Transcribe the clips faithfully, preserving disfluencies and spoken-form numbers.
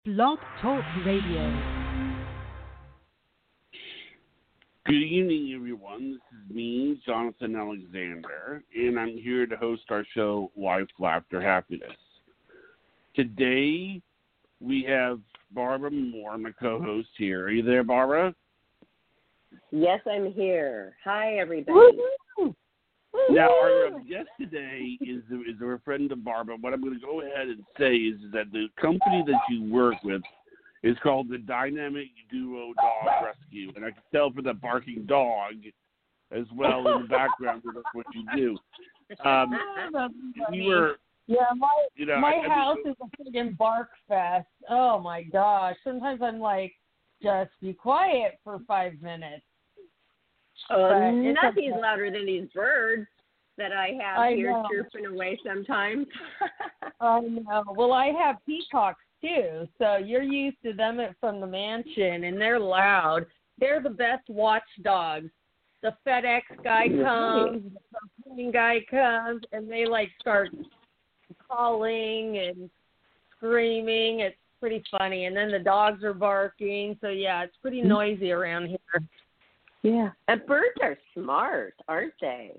Blog Talk Radio. Good evening, everyone. This is me, Jonathan Alexander, and I'm here to host our show, Life, Laughter, Happiness. Today, we have Barbara Moore, my co-host here. Are you there, Barbara? Yes, I'm here. Hi, everybody. Woo-hoo! Now, our guest today is, is a friend of Barbara. What I'm going to go ahead and say is that the company that you work with is called the Dynamic Duo Dog Rescue. And I can tell for the barking dog as well in the background that that's what you do. Um, we were, yeah, my, you know, my I, I house mean, is a friggin' bark fest. Oh, my gosh. Sometimes I'm like, just be quiet for five minutes. Uh, nothing's okay. Louder than these birds that I have I here know. chirping away sometimes. I know. Well, I have peacocks, too, so you're used to them from the mansion, and they're loud. They're the best watchdogs. The FedEx guy comes, the propane guy comes, and they, like, start calling and screaming. It's pretty funny. And then the dogs are barking. So, yeah, it's pretty noisy around here. Yeah. And birds are smart, aren't they?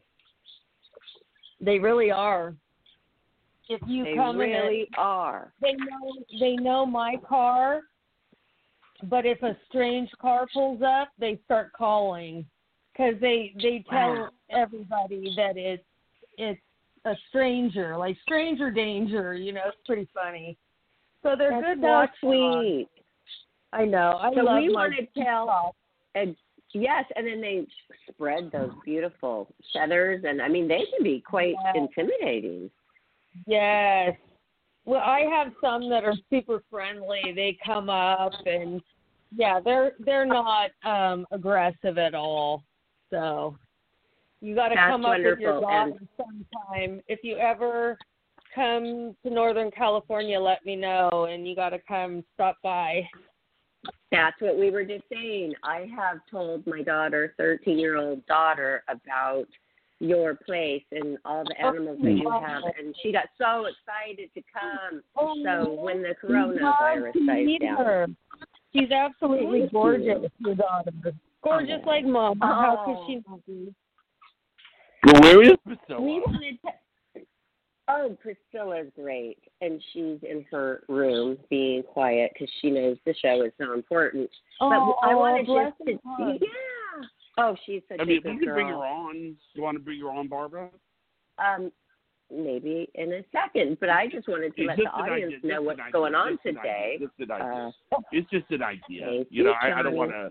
They really are. If you they come really in, are. They know they know my car, but if a strange car pulls up, they start calling because they they tell wow. everybody that it's it's a stranger, like stranger danger. You know, it's pretty funny. So they're That's good so watch sweet. dogs. I know. I so love we my want to tell. And yes, and then they spread those beautiful feathers, and I mean they can be quite yes. intimidating. Yes. Well, I have some that are super friendly. They come up and yeah, they're they're not um, aggressive at all. So you got to come up with your dog and sometime. If you ever come to Northern California, let me know, and you got to come stop by. That's what we were just saying. I have told my daughter, thirteen-year-old daughter, about your place and all the animals that you have, and she got so excited to come. Oh, so when the coronavirus dies down. Her. She's absolutely gorgeous, your daughter. Gorgeous oh. like Mom. Oh. How could she not be? Well, where is Priscilla? We wanted to... Oh, Priscilla's great, and she's in her room being quiet because she knows the show is so important. Oh, but I wanted bless just to... her. Yeah. Oh, she's such I mean, a good if we girl. can bring her on, you want to bring her on, Barbara? Um, maybe in a second, but I just wanted to it's let the audience idea, know what's idea, going on just today. Just an idea. Uh, it's just an idea. Thank You know, you, I, I don't want to.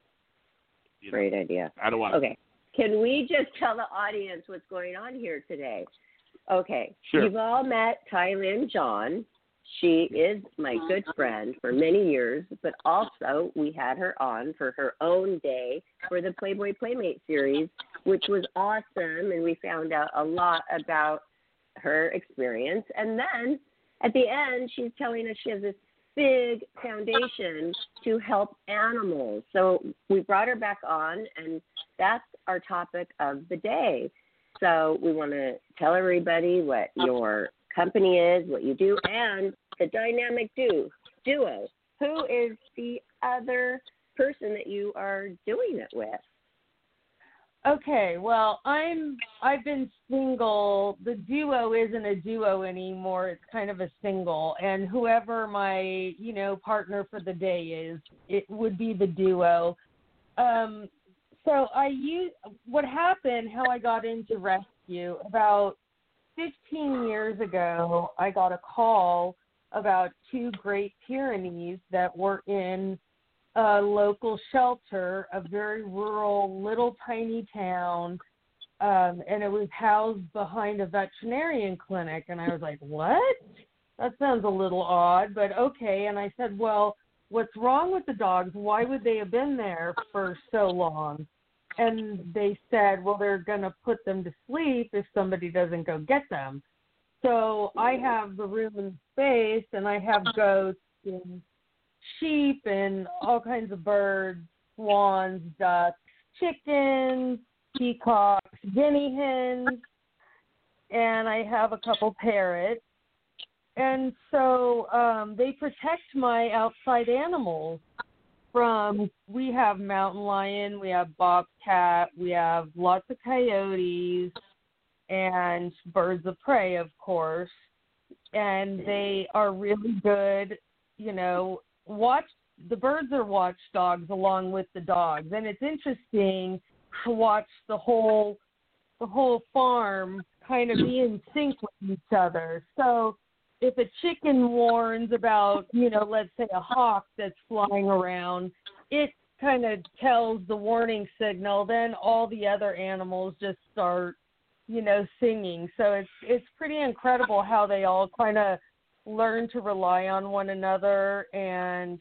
Great idea. I don't want to. Okay. Can we just tell the audience what's going on here today? Okay. Sure. You've all met Tylynn John. She is my good friend for many years, but also we had her on for her own day for the Playboy Playmate series, which was awesome, and we found out a lot about her experience. And then at the end, she's telling us she has this big foundation to help animals. So we brought her back on, and that's our topic of the day. So we want to tell everybody what your company is, what you do, and the dynamic du- duo. Who is the other person that you are doing it with? Okay, well, I'm I've been single. The duo isn't a duo anymore. It's kind of a single, and whoever my you know partner for the day is, it would be the duo. Um, so I use what happened. How I got into rescue about fifteen years ago. I got a call about two Great Pyrenees that were in a local shelter, a very rural, little tiny town, um, and it was housed behind a veterinarian clinic. And I was like, what? That sounds a little odd, but okay. And I said, well, what's wrong with the dogs? Why would they have been there for so long? And they said, well, they're going to put them to sleep if somebody doesn't go get them. So I have the room and space, and I have goats and sheep and all kinds of birds, swans, ducks, chickens, peacocks, guinea hens, and I have a couple parrots. and so um, they protect my outside animals from, we have mountain lion, we have bobcat, we have lots of coyotes, and birds of prey, of course. And they are really good, you know, watch, the birds are watchdogs along with the dogs. And it's interesting to watch the whole, the whole farm kind of be in sync with each other. So if a chicken warns about, you know, let's say a hawk that's flying around, it kind of tells the warning signal, then all the other animals just start, you know, singing. So it's it's pretty incredible how they all kind of learn to rely on one another. And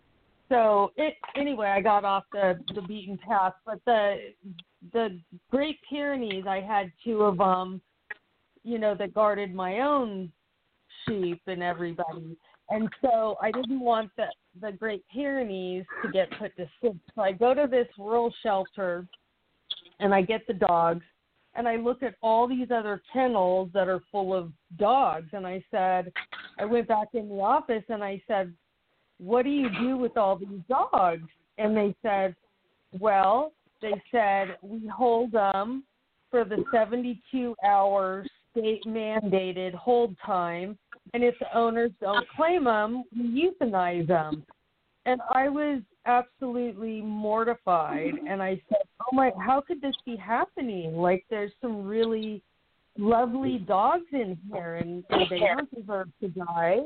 so it anyway, I got off the, the beaten path, but the the Great Pyrenees, I had two of them, you know, that guarded my own sheep and everybody. And so I didn't want the, the Great Pyrenees to get put to sleep. So I go to this rural shelter and I get the dogs and I look at all these other kennels that are full of dogs. And I said, I went back in the office and I said, what do you do with all these dogs? And they said, well, they said, we hold them for the seventy-two hour state mandated hold time. And if the owners don't claim them, we euthanize them. And I was absolutely mortified. And I said, oh my, how could this be happening? Like, there's some really lovely dogs in here, and, and they don't deserve to die.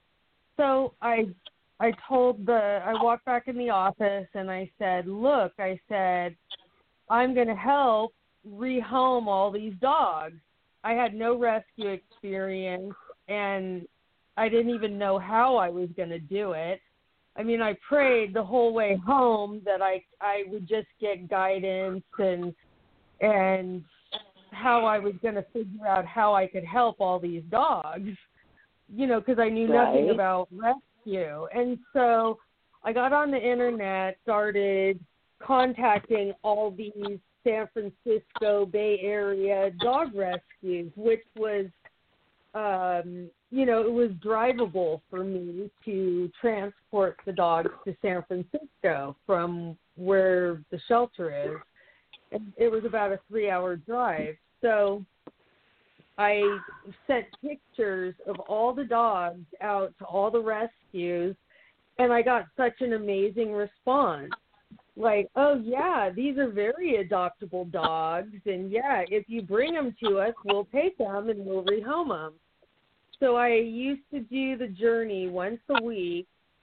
So I I told the, I walked back in the office and I said, look, I said, I'm going to help rehome all these dogs. I had no rescue experience, and I didn't even know how I was going to do it. I mean, I prayed the whole way home that I I would just get guidance and and how I was going to figure out how I could help all these dogs, you know, because I knew Right. nothing about rescue. And so I got on the internet, started contacting all these San Francisco Bay Area dog rescues, which was, um, you know, it was drivable for me to transport the dogs to San Francisco from where the shelter is. And it was about a three-hour drive. So I sent pictures of all the dogs out to all the rescues, and I got such an amazing response. Like, oh, yeah, these are very adoptable dogs, and, yeah, if you bring them to us, we'll take them and we'll rehome them. So I used to do the journey once a week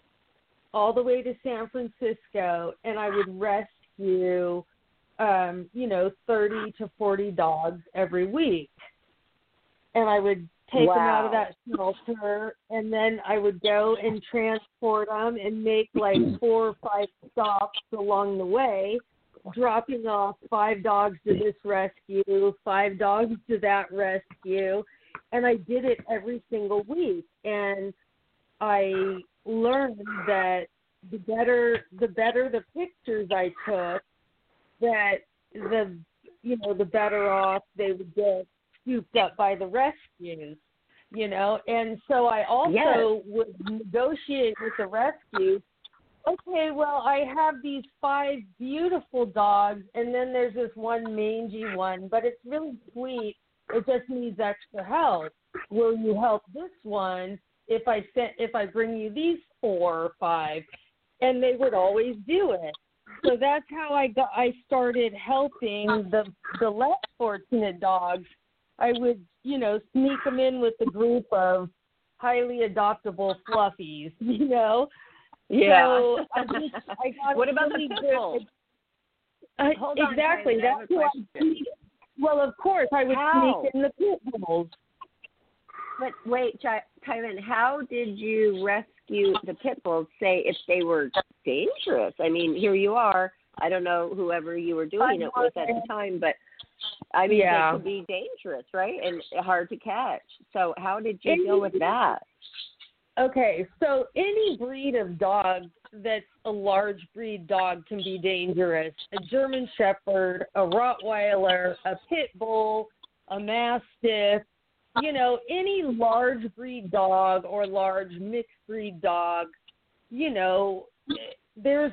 all the way to San Francisco, and I would rescue, um, you know, thirty to forty dogs every week. And I would take Wow. them out of that shelter, and then I would go and transport them and make like four or five stops along the way, dropping off five dogs to this rescue, five dogs to that rescue. And I did it every single week. And I learned that the better the better the pictures I took, that the you know, the better off they would get scooped up by the rescues, you know. And so I also Yes. would negotiate with the rescue. Okay, well, I have these five beautiful dogs, and then there's this one mangy one, but it's really sweet. It just needs extra help. Will you help this one if I sent, if I bring you these four or five? And they would always do it. So that's how I got. I started helping the the less fortunate dogs. I would, you know, sneak them in with a group of highly adoptable fluffies, you know. Yeah. So I, just, I got What about really the pit good. bulls? Uh, Hold on, exactly. Tyler, I have That's a who I question. sneak- Well, of course, I would How? sneak in the pit bulls. But wait, Ty- Tylen, how did you rescue the pit bulls, say, if they were dangerous? I mean, here you are. I don't know whoever you were doing it with at the time, but, I mean, Yeah. they could be dangerous, right, and hard to catch. So how did you deal with that? Okay, so any breed of dog that's a large breed dog can be dangerous. A German Shepherd, a Rottweiler, a Pit Bull, a Mastiff, you know, any large breed dog or large mixed breed dog, you know, there's,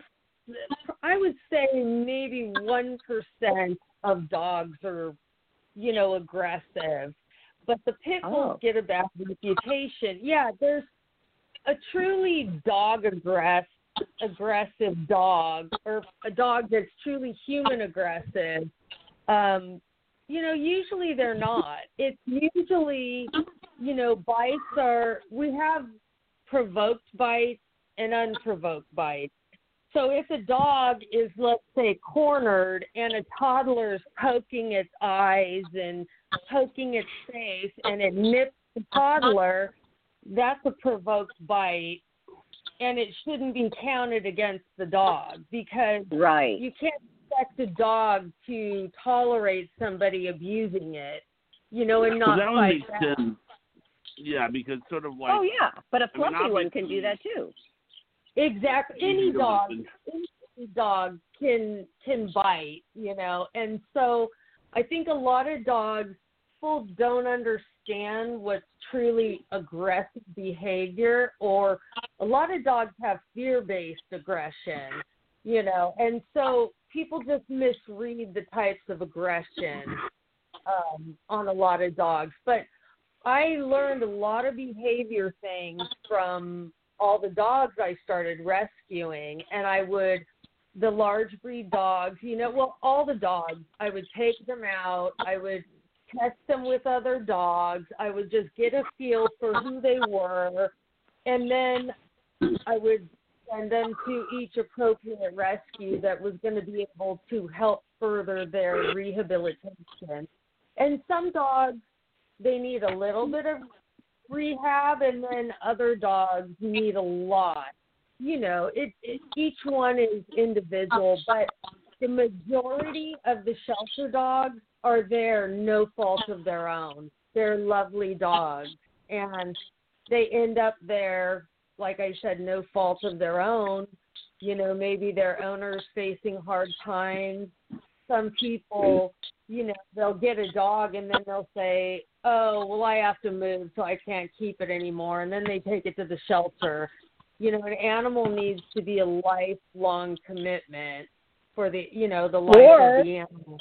I would say maybe one percent of dogs are, you know, aggressive. But the pit bulls Oh. get a bad reputation. Yeah, there's a truly dog aggress, aggressive dog, or a dog that's truly human aggressive. Um, you know, usually they're not. It's usually, you know, bites are, we have provoked bites and unprovoked bites. So if a dog is, let's say, cornered and a toddler's poking its eyes and poking its face and it nips the toddler, that's a provoked bite, and it shouldn't be counted against the dog because Right. you can't expect a dog to tolerate somebody abusing it, you know, and Well, not that would fight make back. sense. Yeah, because sort of like Oh, yeah. But a I mean, fluffy one can obviously- do that, too. Exactly. Any easy to dog, listen. any dog can can bite, you know. And so I think a lot of dogs, people don't understand what's truly aggressive behavior, or a lot of dogs have fear-based aggression, you know. And so people just misread the types of aggression um, on a lot of dogs. But I learned a lot of behavior things from all the dogs I started rescuing, and I would, the large breed dogs, you know, well, all the dogs, I would take them out, I would test them with other dogs, I would just get a feel for who they were, and then I would send them to each appropriate rescue that was going to be able to help further their rehabilitation. And some dogs, they need a little bit of rehab, and then other dogs need a lot. You know, it, it each one is individual, but the majority of the shelter dogs are there no fault of their own. They're lovely dogs, and they end up there, like I said, no fault of their own. You know, maybe their owner's facing hard times. Some people, you know, they'll get a dog and then they'll say, oh, well, I have to move, so I can't keep it anymore. And then they take it to the shelter. You know, an animal needs to be a lifelong commitment for the, you know, the life Or- of the animal.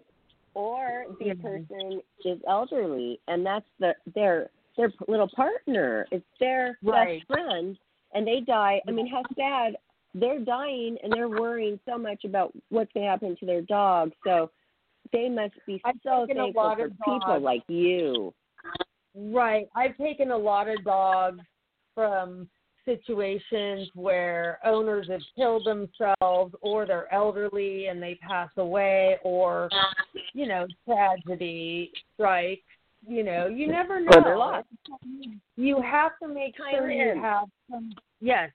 Or the Mhm. person is elderly, and that's the their their little partner. It's their Right. best friend, and they die. I mean, how sad. They're dying, and they're worrying so much about what's going to happen to their dog. So they must be I've so taken a thankful lot for of people dogs. like you. Right. I've taken a lot of dogs from situations where owners have killed themselves, or they're elderly and they pass away, or, you know, tragedy strikes. You know, you never know. Or they're lost. You have to make sure you Thailand. have some. Yes.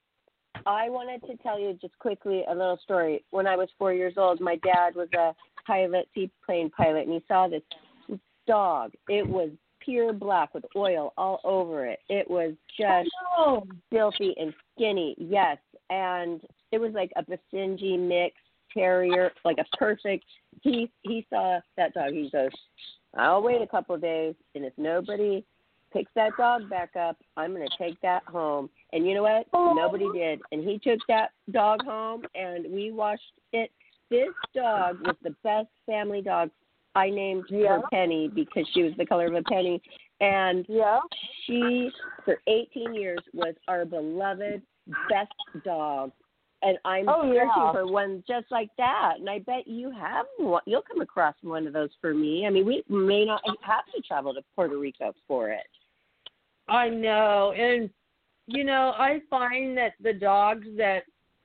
I wanted to tell you just quickly a little story. When I was four years old, my dad was a pilot, seaplane pilot, and he saw this dog. It was pure black with oil all over it. It was just Oh, filthy and skinny, yes. And it was like a Basenji mix terrier, like a perfect. He he saw that dog. He goes, I'll wait a couple of days, and if nobody picks that dog back up, I'm going to take that home. And you know what? Oh. Nobody did. And he took that dog home, and we washed it. This dog was the best family dog. I named Yeah. her Penny because she was the color of a penny. And yeah. she, for eighteen years, was our beloved best dog. And I'm Oh, searching yeah. for one just like that. And I bet you have one. You'll come across one of those for me. I mean, we may not have to travel to Puerto Rico for it. I know. And, you know, I find that the dogs that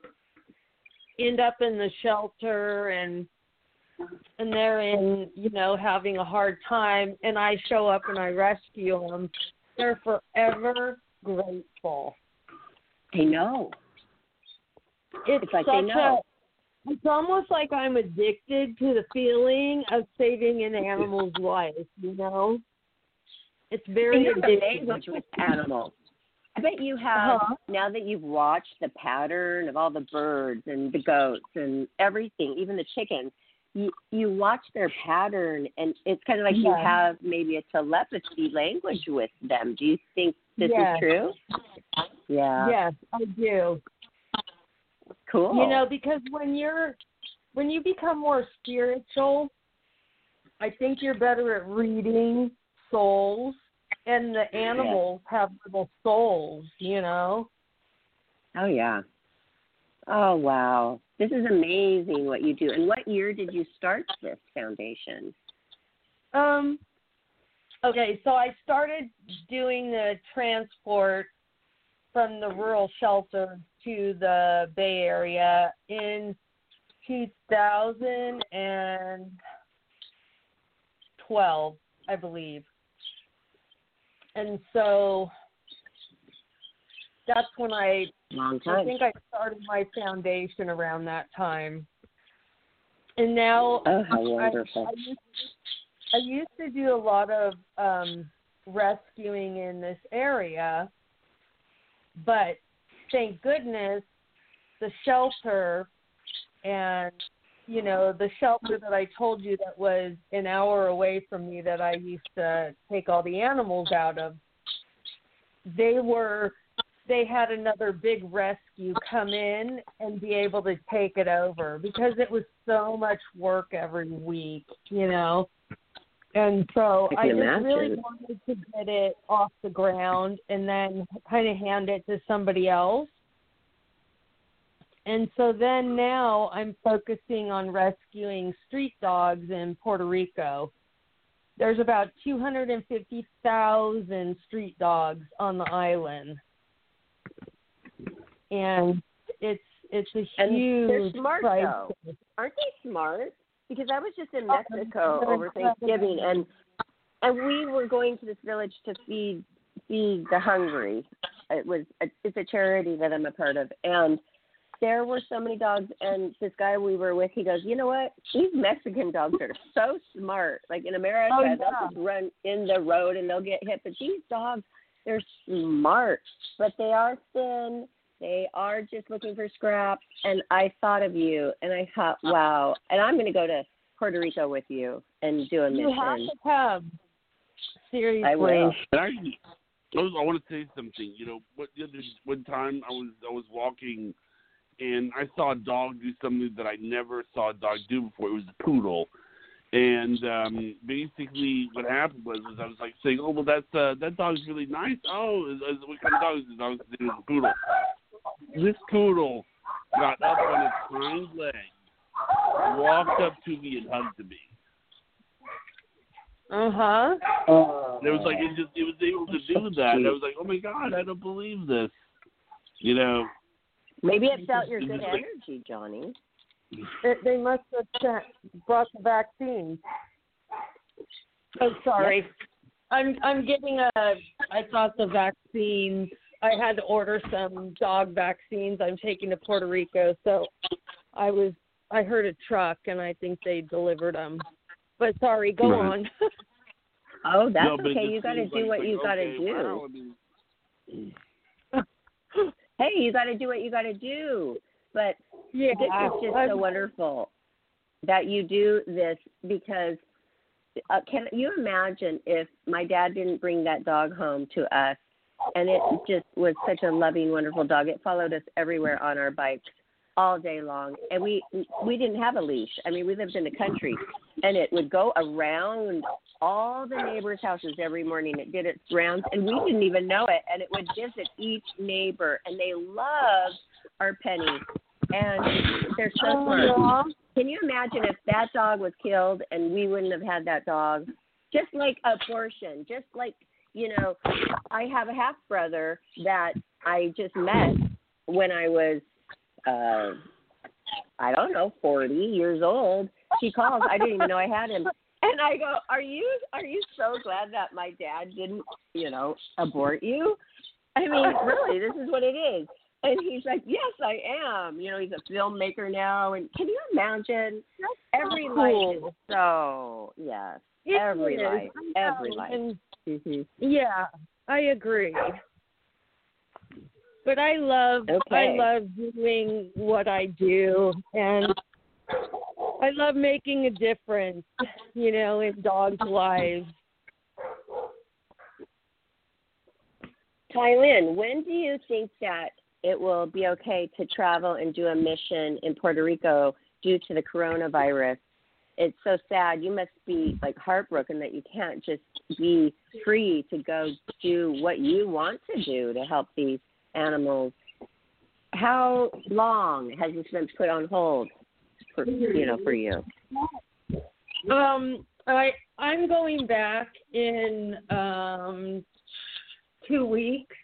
end up in the shelter and and they're in, you know, having a hard time, and I show up and I rescue them, they're forever grateful. I know. It's, It's like such they know. a, it's almost like I'm addicted to the feeling of saving an animal's life, you know? It's very And you're addictive. amazed with animals. I bet you have, Uh-huh. now that you've watched the pattern of all the birds and the goats and everything, even the chickens, you, you watch their pattern, and it's kind of like yeah. you have maybe a telepathy language with them. Do you think this yes. is true? Yeah. Yes, I do. Cool. You know, because when you're when you become more spiritual, I think you're better at reading souls, and the animals yes. have little souls, you know. Oh, yeah. Oh, wow. This is amazing what you do. And what year did you start this foundation? Um. Okay, so I started doing the transport from the rural shelter to the Bay Area in two thousand twelve, I believe. And so that's when I, Long time. I think I started my foundation around that time. And now oh, how wonderful. I, I, used, I used to do a lot of um, rescuing in this area, but thank goodness the shelter and, you know, the shelter that I told you that was an hour away from me that I used to take all the animals out of, they were, they had another big rescue come in and be able to take it over because it was so much work every week, you know. And so I, I just imagine. really wanted to get it off the ground and then kind of hand it to somebody else. And so then now I'm focusing on rescuing street dogs in Puerto Rico. There's about two hundred fifty thousand street dogs on the island. And it's it's a and huge they're smart, crisis. though. Aren't they smart? Because I was just in Mexico over Thanksgiving, and and we were going to this village to feed feed the hungry. It was a, it's a charity that I'm a part of, and there were so many dogs. And this guy we were with, he goes, you know what? These Mexican dogs are so smart. Like in America, oh, yeah. they'll just run in the road and they'll get hit, but these dogs, they're smart, but they are thin. They are just looking for scraps, and I thought of you, and I thought, wow. And I'm going to go to Puerto Rico with you and do a mission. You have to come. Seriously. I will. And I, I, was, I want to say something. You know, what, the other, one time I was I was walking, and I saw a dog do something that I never saw a dog do before. It was a poodle. And um, basically what happened was, was I was like saying, oh, well, that's, uh, that dog's really nice. Oh, is, is, what kind of dog is this dog? It was a poodle. This poodle got up on its hind legs, walked up to me, and hugged me. Uh-huh. It was like it just it was able to do that. And I was like, oh my God, I don't believe this. You know. Maybe it felt your good like, energy, Johnny. It, they must have sent, brought the vaccine. Oh, sorry. Yep. I'm I'm getting a. I thought the vaccines. I had to order some dog vaccines. I'm taking to Puerto Rico, so I was. I heard a truck, and I think they delivered them. But sorry, go right. on. Oh, that's no, okay. You got to do like, what like, you got to okay, do. wow, I mean, hey, you got to do what you got to do. But yeah, this is just I'm, so wonderful that you do this because uh, can you imagine if my dad didn't bring that dog home to us, and it just was such a loving, wonderful dog. It followed us everywhere on our bikes all day long, and we we didn't have a leash. I mean, we lived in the country, and it would go around all the neighbors' houses every morning. It did its rounds, and we didn't even know it, and it would visit each neighbor, and they loved our Penny, and they're so smart. Can you imagine if that dog was killed and we wouldn't have had that dog? Just like abortion, just like, you know, I have a half-brother that I just met when I was, uh, I don't know, forty years old. She calls. I didn't even know I had him. And I go, are you are you so glad that my dad didn't, you know, abort you? I mean, really, this is what it is. And he's like, yes, I am. You know, he's a filmmaker now. And can you imagine? Every life is so, yes, It every is. life, every life. And, mm-hmm. Yeah, I agree. But I love, okay. I love doing what I do, and I love making a difference, you know, in dogs' lives. Tylynn, when do you think that it will be okay to travel and do a mission in Puerto Rico due to the coronavirus? It's so sad. You must be like heartbroken that you can't just be free to go do what you want to do to help these animals. How long has this been put on hold for you know for you? Um, I I'm going back in um two weeks.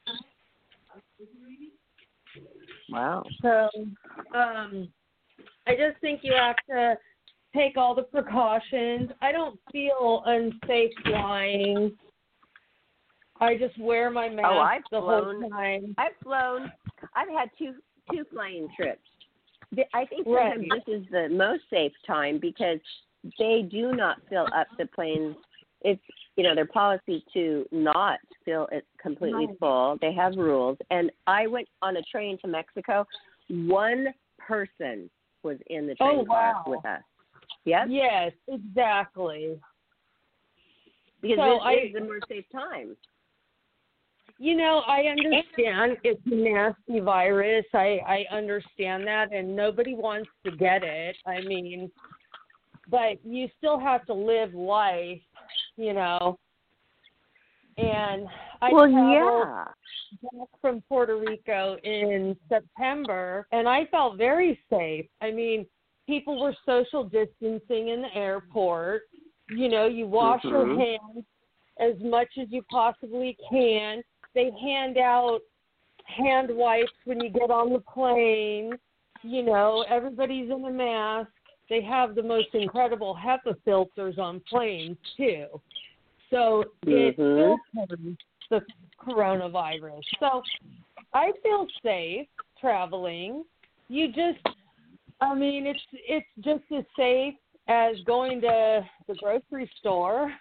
Wow. So, um, I just think you have to take all the precautions. I don't feel unsafe flying. I just wear my mask oh, I've the flown, whole time. I've flown. I've had two two flying trips. I think Right. sometimes this is the most safe time because they do not fill up the planes. It's, you know, their policy to not fill it completely Right. full. They have rules. And I went on a train to Mexico. One person was in the train Oh, car wow. with us. Yep. Yes, exactly. Because So this I- is the more safe time. You know, I understand it's a nasty virus. I, I understand that, and nobody wants to get it. I mean, but you still have to live life, you know. And I well, traveled yeah. back from Puerto Rico in September, and I felt very safe. I mean, people were social distancing in the airport. You know, you wash Mhm. your hands as much as you possibly can. They hand out hand wipes when you get on the plane. You know, everybody's in a mask. They have the most incredible HEPA filters on planes, too. So it Mhm. filters the coronavirus. So I feel safe traveling. You just, I mean, it's it's just as safe as going to the grocery store.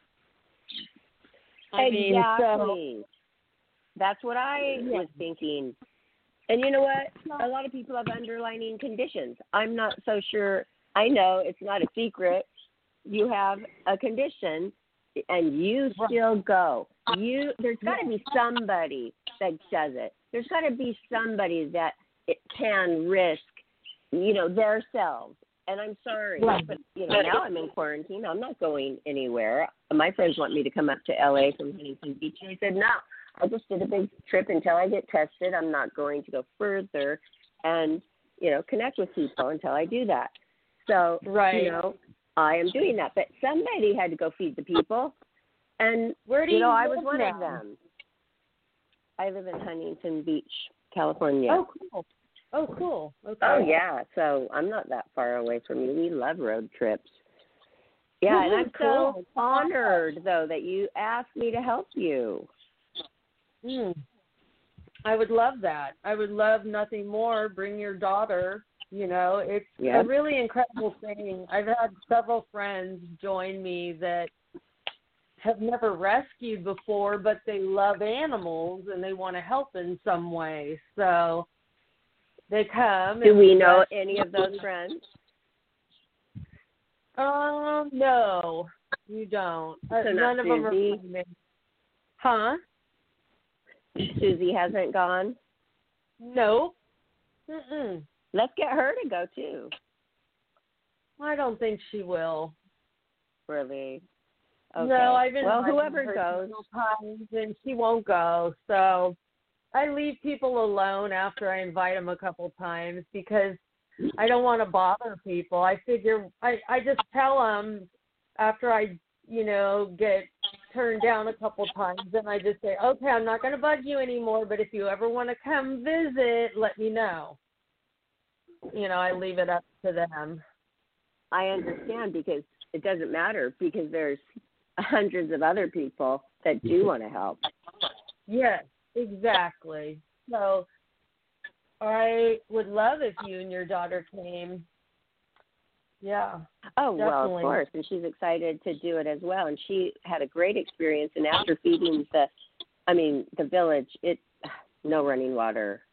I mean, so, Exactly. That's what I Yeah. was thinking. And you know what? A lot of people have underlying conditions. I'm not so sure. I know it's not a secret. You have a condition, and you still go. You there's got to be somebody that does it. There's got to be somebody that it can risk, you know, their selves. And I'm sorry, Right. but you know, now I'm in quarantine. I'm not going anywhere. My friends want me to come up to L A from Huntington Beach, and I said no. I just did a big trip until I get tested. I'm not going to go further and, you know, connect with people until I do that. So, Right. you know, I am doing that. But somebody had to go feed the people. And, Where do you you know, I was live one now? of them. I live in Huntington Beach, California. Oh, cool. Oh, cool. Okay. Oh, yeah. So I'm not that far away from you. We love road trips. Yeah, and I'm Cool. so honored, though, that you asked me to help you. Mm. I would love that. I would love nothing more. Bring your daughter. You know, it's Yep. a really incredible thing. I've had several friends join me that have never rescued before, but they love animals and they want to help in some way. So they come. Do and we know rescue. any of those friends? Um, no, you don't. Uh, So none not of them are Susie? friendly. Huh? Susie hasn't gone? Nope. Mm-mm. Let's get her to go, too. I don't think she will. Really? Okay. No, I've been well, inviting whoever her goes. several times, and she won't go. So I leave people alone after I invite them a couple times because I don't want to bother people. I figure I, I just tell them after I, you know, get turned down a couple times, and I just say, okay, I'm not going to bug you anymore, but if you ever want to come visit, let me know. You know, I leave it up to them. I understand because it doesn't matter because there's hundreds of other people that do want to help. Yes, exactly. So I would love if you and your daughter came. Yeah. Oh, well, Definitely. of course. And she's excited to do it as well. And she had a great experience. And after feeding the, I mean, the village, it, no running water.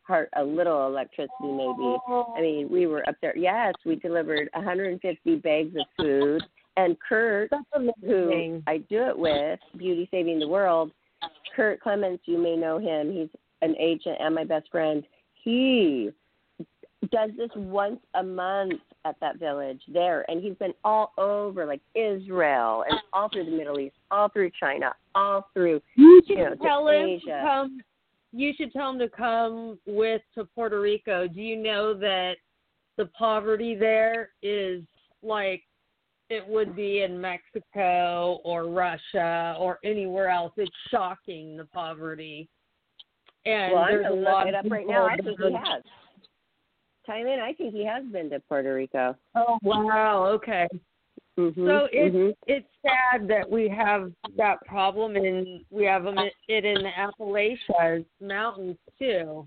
heart, a little electricity maybe. I mean, we were up there. Yes, we delivered one hundred fifty bags of food. And Kurt, who I do it with, Beauty Saving the World, Kurt Clements, you may know him. He's an agent and my best friend. He does this once a month at that village there, and he's been all over, like Israel and all through the Middle East, all through China, all through you should you know, tell to him Asia. To come, you should tell him to come with to Puerto Rico. Do you know that the poverty there is like it would be in Mexico or Russia or anywhere else? It's shocking, the poverty. And well, I'm there's going a to lot look it of up right now. I think he has. Thailand, I think he has been to Puerto Rico. Oh, wow. Okay. Mm-hmm, so it's mm-hmm. it's sad that we have that problem, and we have it in the Appalachian Mountains too.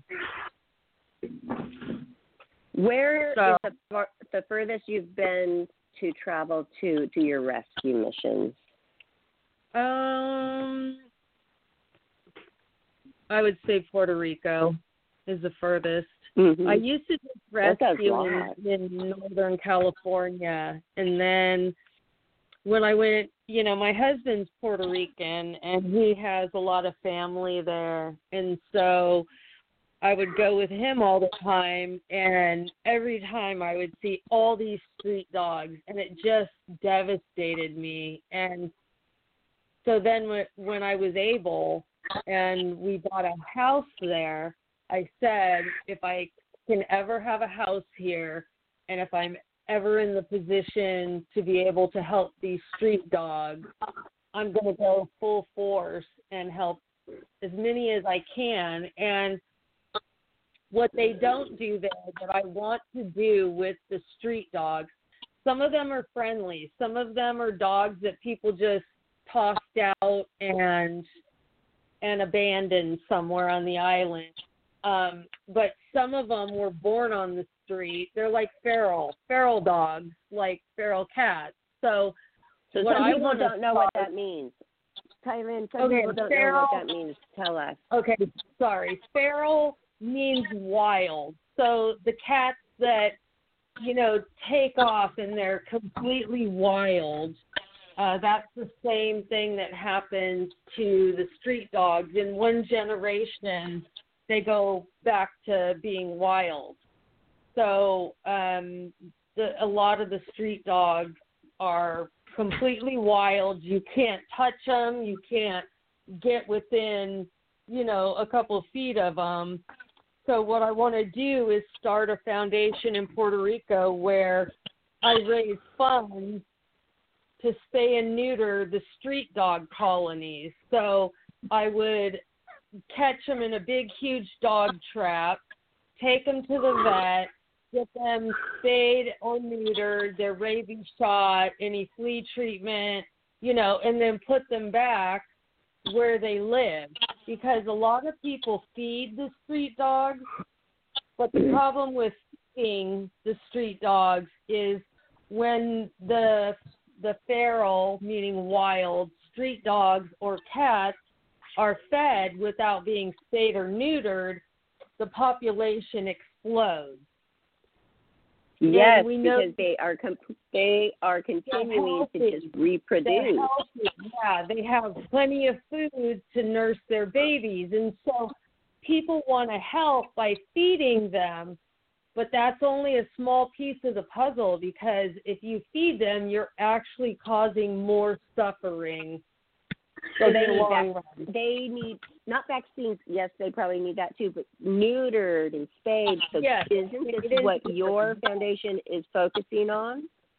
Where so, is the, far, the furthest you've been to travel to to your rescue missions? Um, I would say Puerto Rico is the furthest. Mm-hmm. I used to just rescue in, in Northern California, and then when I went, you know, my husband's Puerto Rican, and he has a lot of family there, and so I would go with him all the time, and every time I would see all these street dogs, and it just devastated me. And so then when I was able and we bought a house there, I said, if I can ever have a house here, and if I'm ever in the position to be able to help these street dogs, I'm going to go full force and help as many as I can. And what they don't do there that I want to do with the street dogs, some of them are friendly. Some of them are dogs that people just tossed out and and abandoned somewhere on the island. Um, but some of them were born on the street. They're like feral, feral dogs, like feral cats. So, so what some I people don't know start, what that means. Thailand, some okay, people don't feral, know what that means. Tell us. Okay, sorry. Feral means wild. So the cats that, you know, take off and they're completely wild, uh, that's the same thing that happens to the street dogs. In one generation, they go back to being wild. So um, the, a lot of the street dogs are completely wild. You can't touch them. You can't get within, you know, a couple of feet of them. So what I want to do is start a foundation in Puerto Rico where I raise funds to spay and neuter the street dog colonies. So I would catch them in a big, huge dog trap, take them to the vet, get them spayed or neutered, their rabies shot, any flea treatment, you know, and then put them back where they live. Because a lot of people feed the street dogs, but the problem with feeding the street dogs is when the the feral, meaning wild, street dogs or cats are fed without being spayed or neutered, the population explodes. Yes, we know because they are comp- they are continuing to just reproduce. Yeah, they have plenty of food to nurse their babies, and so people want to help by feeding them, but that's only a small piece of the puzzle, because if you feed them, you're actually causing more suffering. So they need vac- they need not vaccines. Yes, they probably need that too, but neutered and spayed. So yes, isn't this is what your foundation is focusing on?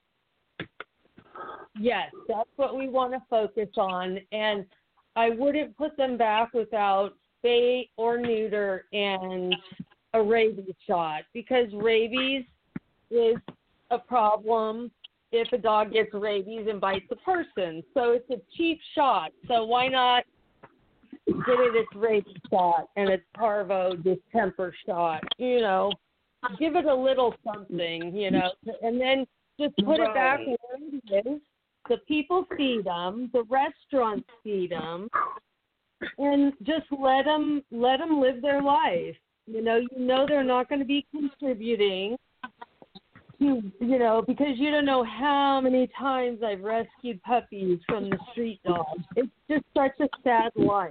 Yes, that's what we want to focus on. And I wouldn't put them back without spay or neuter and a rabies shot, because rabies is a problem if a dog gets rabies and bites a person. So it's a cheap shot. So why not get it its rabies shot and its parvo distemper shot? You know, give it a little something, you know, and then just put right. it back where it is. The people feed them. The restaurants feed them. And just let them, let them live their life. You know, you know they're not going to be contributing. You, you know, because you don't know how many times I've rescued puppies from the street dogs. It's just such a sad life.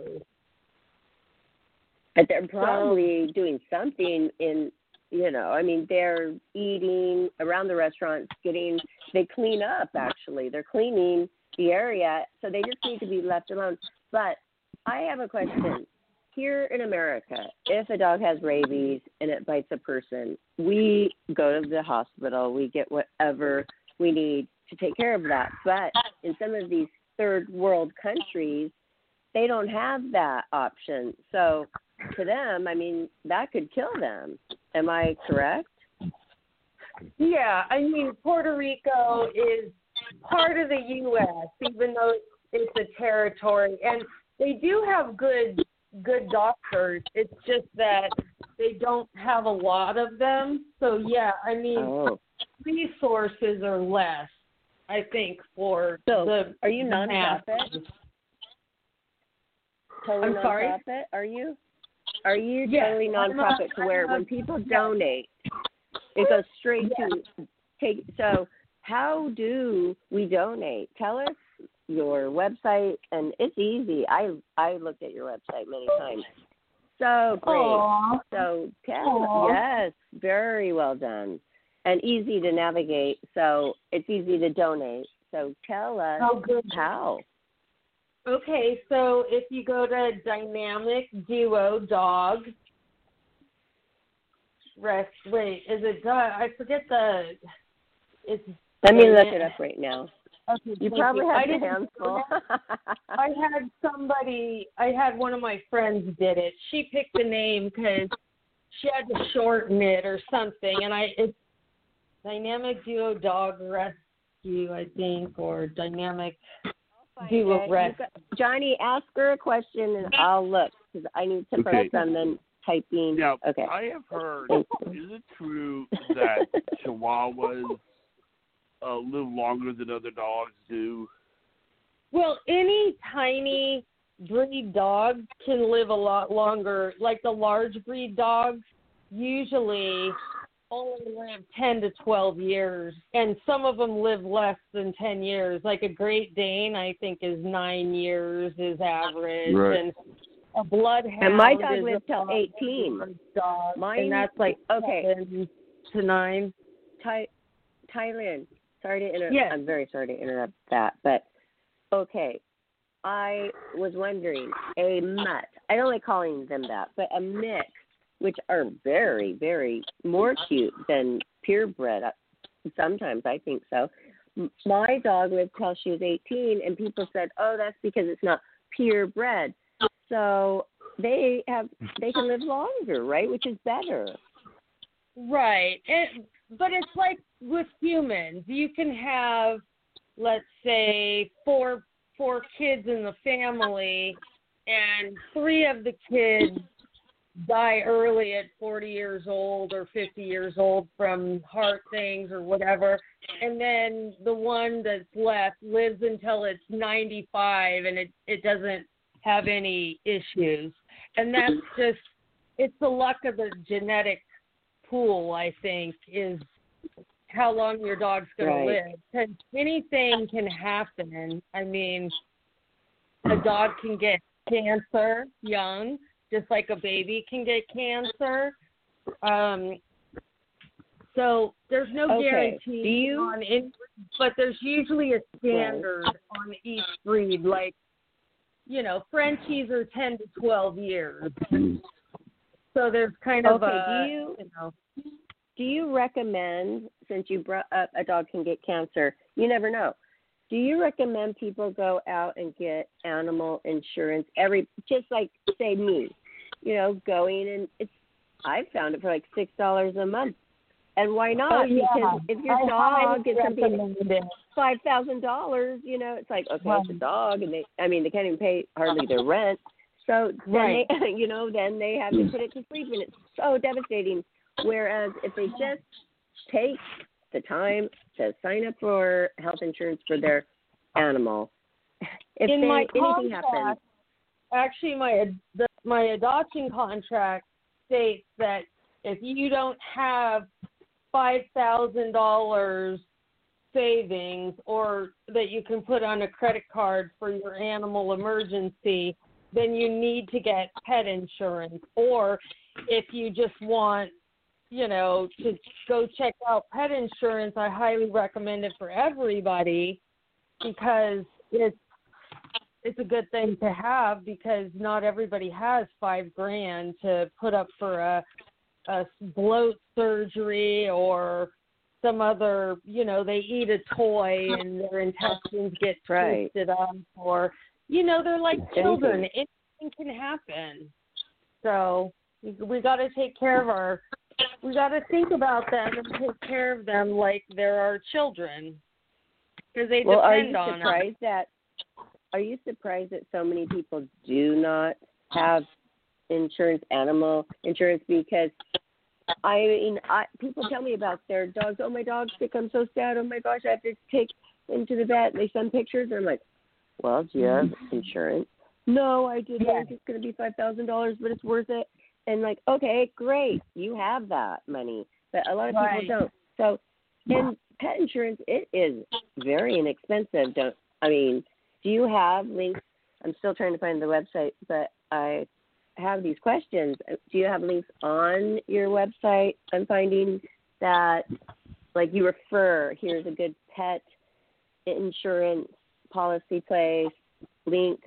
But they're probably doing something in, you know, I mean, they're eating around the restaurants, getting, they clean up, actually. They're cleaning the area, so they just need to be left alone. But I have a question. Here in America, if a dog has rabies and it bites a person, we go to the hospital, we get whatever we need to take care of that. But in some of these third world countries, they don't have that option. So to them, I mean, that could kill them. Am I correct? Yeah, I mean, Puerto Rico is part of the U S, even though it's a territory. And they do have good good doctors. It's just that they don't have a lot of them. So, yeah, I mean, oh. resources are less, I think, for so the are you nonprofit? Totally I'm sorry? nonprofit, are you? Are you yes, totally nonprofit to where when people donate, it goes straight to take? So how do we donate? Tell us your website, and it's easy. I I looked at your website many times. So great. Aww. So tell Aww. yes, very well done, and easy to navigate. So it's easy to donate. So tell us oh, good. how. Okay, so if you go to Dynamic Duo Dog Rest, wait, is it dog? I forget the. It's. Let me look it up right now. Okay, you probably you. have your hands full. I had somebody, I had one of my friends did it. She picked the name because she had to shorten it or something, and I it's Dynamic Duo Dog Rescue, I think, or Dynamic Duo Rescue. Johnny, ask her a question, and I'll look because I need to okay. put some in typing. Now, okay. I have heard. Is it true that Chihuahuas Uh, live longer than other dogs do? Well, any tiny breed dog can live a lot longer. Like the large breed dogs usually only live ten to twelve years, and some of them live less than ten years. Like a Great Dane, I think, is nine years is average. Right. And a Bloodhound and my dog is lives till eighteen. Dog, Mine, and that's like okay. seven to nine. Ty, Thailand. Sorry to interrupt. Yes. I'm very sorry to interrupt that, but okay. I was wondering, a mutt. I don't like calling them that, but a mix, which are very, very more cute than purebred. Sometimes I think so. My dog lived till she was eighteen, and people said, "Oh, that's because it's not purebred." So they have they can live longer, right? Which is better. Right. It, but it's like with humans. You can have, let's say, four four kids in the family, and three of the kids die early at forty years old or fifty years old from heart things or whatever. And then the one that's left lives until it's ninety-five, and it, it doesn't have any issues. And that's just, it's the luck of the genetic pool, I think, is how long your dog's going right. to live. Because anything can happen. I mean, a dog can get cancer young, just like a baby can get cancer. Um, so there's no okay. guarantee Do you, on any, but there's usually a standard right. on each breed. Like, you know, Frenchies are ten to twelve years. So there's kind of okay, a, do you, you know. Do you recommend, since you brought up a dog can get cancer, you never know. Do you recommend people go out and get animal insurance every, just like, say, me, you know, going and it's, I've found it for like six dollars a month. And why not? Oh, yeah. Because if your I dog gets something it. five thousand dollars, you know, it's like, okay, right. it's a dog, and they, I mean, they can't even pay hardly their rent. So then right. they, you know, then they have to put it to sleep, and it's so devastating. Whereas if they just take the time to sign up for health insurance for their animal, if In they, my anything contract, happens, actually, my the, my adoption contract states that if you don't have five thousand dollars savings or that you can put on a credit card for your animal emergency, then you need to get pet insurance. Or if you just want, you know, to go check out pet insurance, I highly recommend it for everybody because it's it's a good thing to have because not everybody has five grand to put up for a, a bloat surgery or some other, you know, they eat a toy and their intestines get Right. twisted up, or, you know, they're like children. Anything can happen. So we, we got to take care of our, we got to think about them and take care of them like they're our children because they well, are depend you on surprised us. that? Are you surprised that so many people do not have insurance, animal insurance? Because I mean, I, people tell me about their dogs. Oh, my dog's sick. I'm so sad. Oh my gosh, I have to take him to the vet. And they send pictures, and I'm like, well, do you have insurance? No, I didn't. Yeah. It's going to be five thousand dollars, but it's worth it. And like, okay, great, you have that money, but a lot of Right. people don't. So, and pet insurance, it is very inexpensive. Don't I mean? Do you have links? I'm still trying to find the website, but I have these questions. Do you have links on your website? I'm finding that, like, you refer, here's a good pet insurance policy place, link.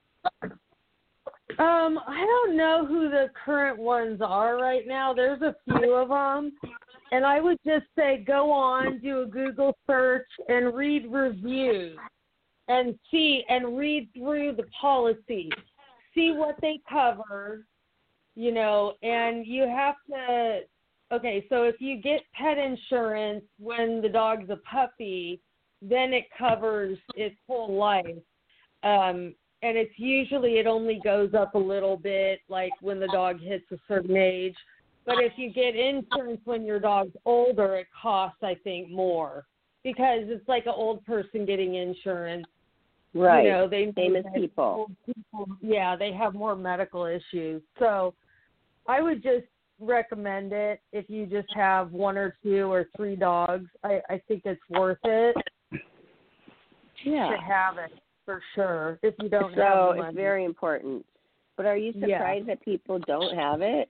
Um, I don't know who the current ones are right now. There's a few of them. And I would just say go on, do a Google search, and read reviews. And see and read through the policy, see what they cover, you know, and you have to, okay, so if you get pet insurance when the dog's a puppy, then it covers its whole life. Um, and it's usually, it only goes up a little bit, like when the dog hits a certain age. But if you get insurance when your dog's older, it costs, I think, more because it's like an old person getting insurance. Right. You know, they Same as that people. old people. Yeah, they have more medical issues. So I would just recommend it if you just have one or two or three dogs. I, I think it's worth it Yeah. to have it for sure if you don't have So the money. it's very important. But are you Yeah. surprised that people don't have it?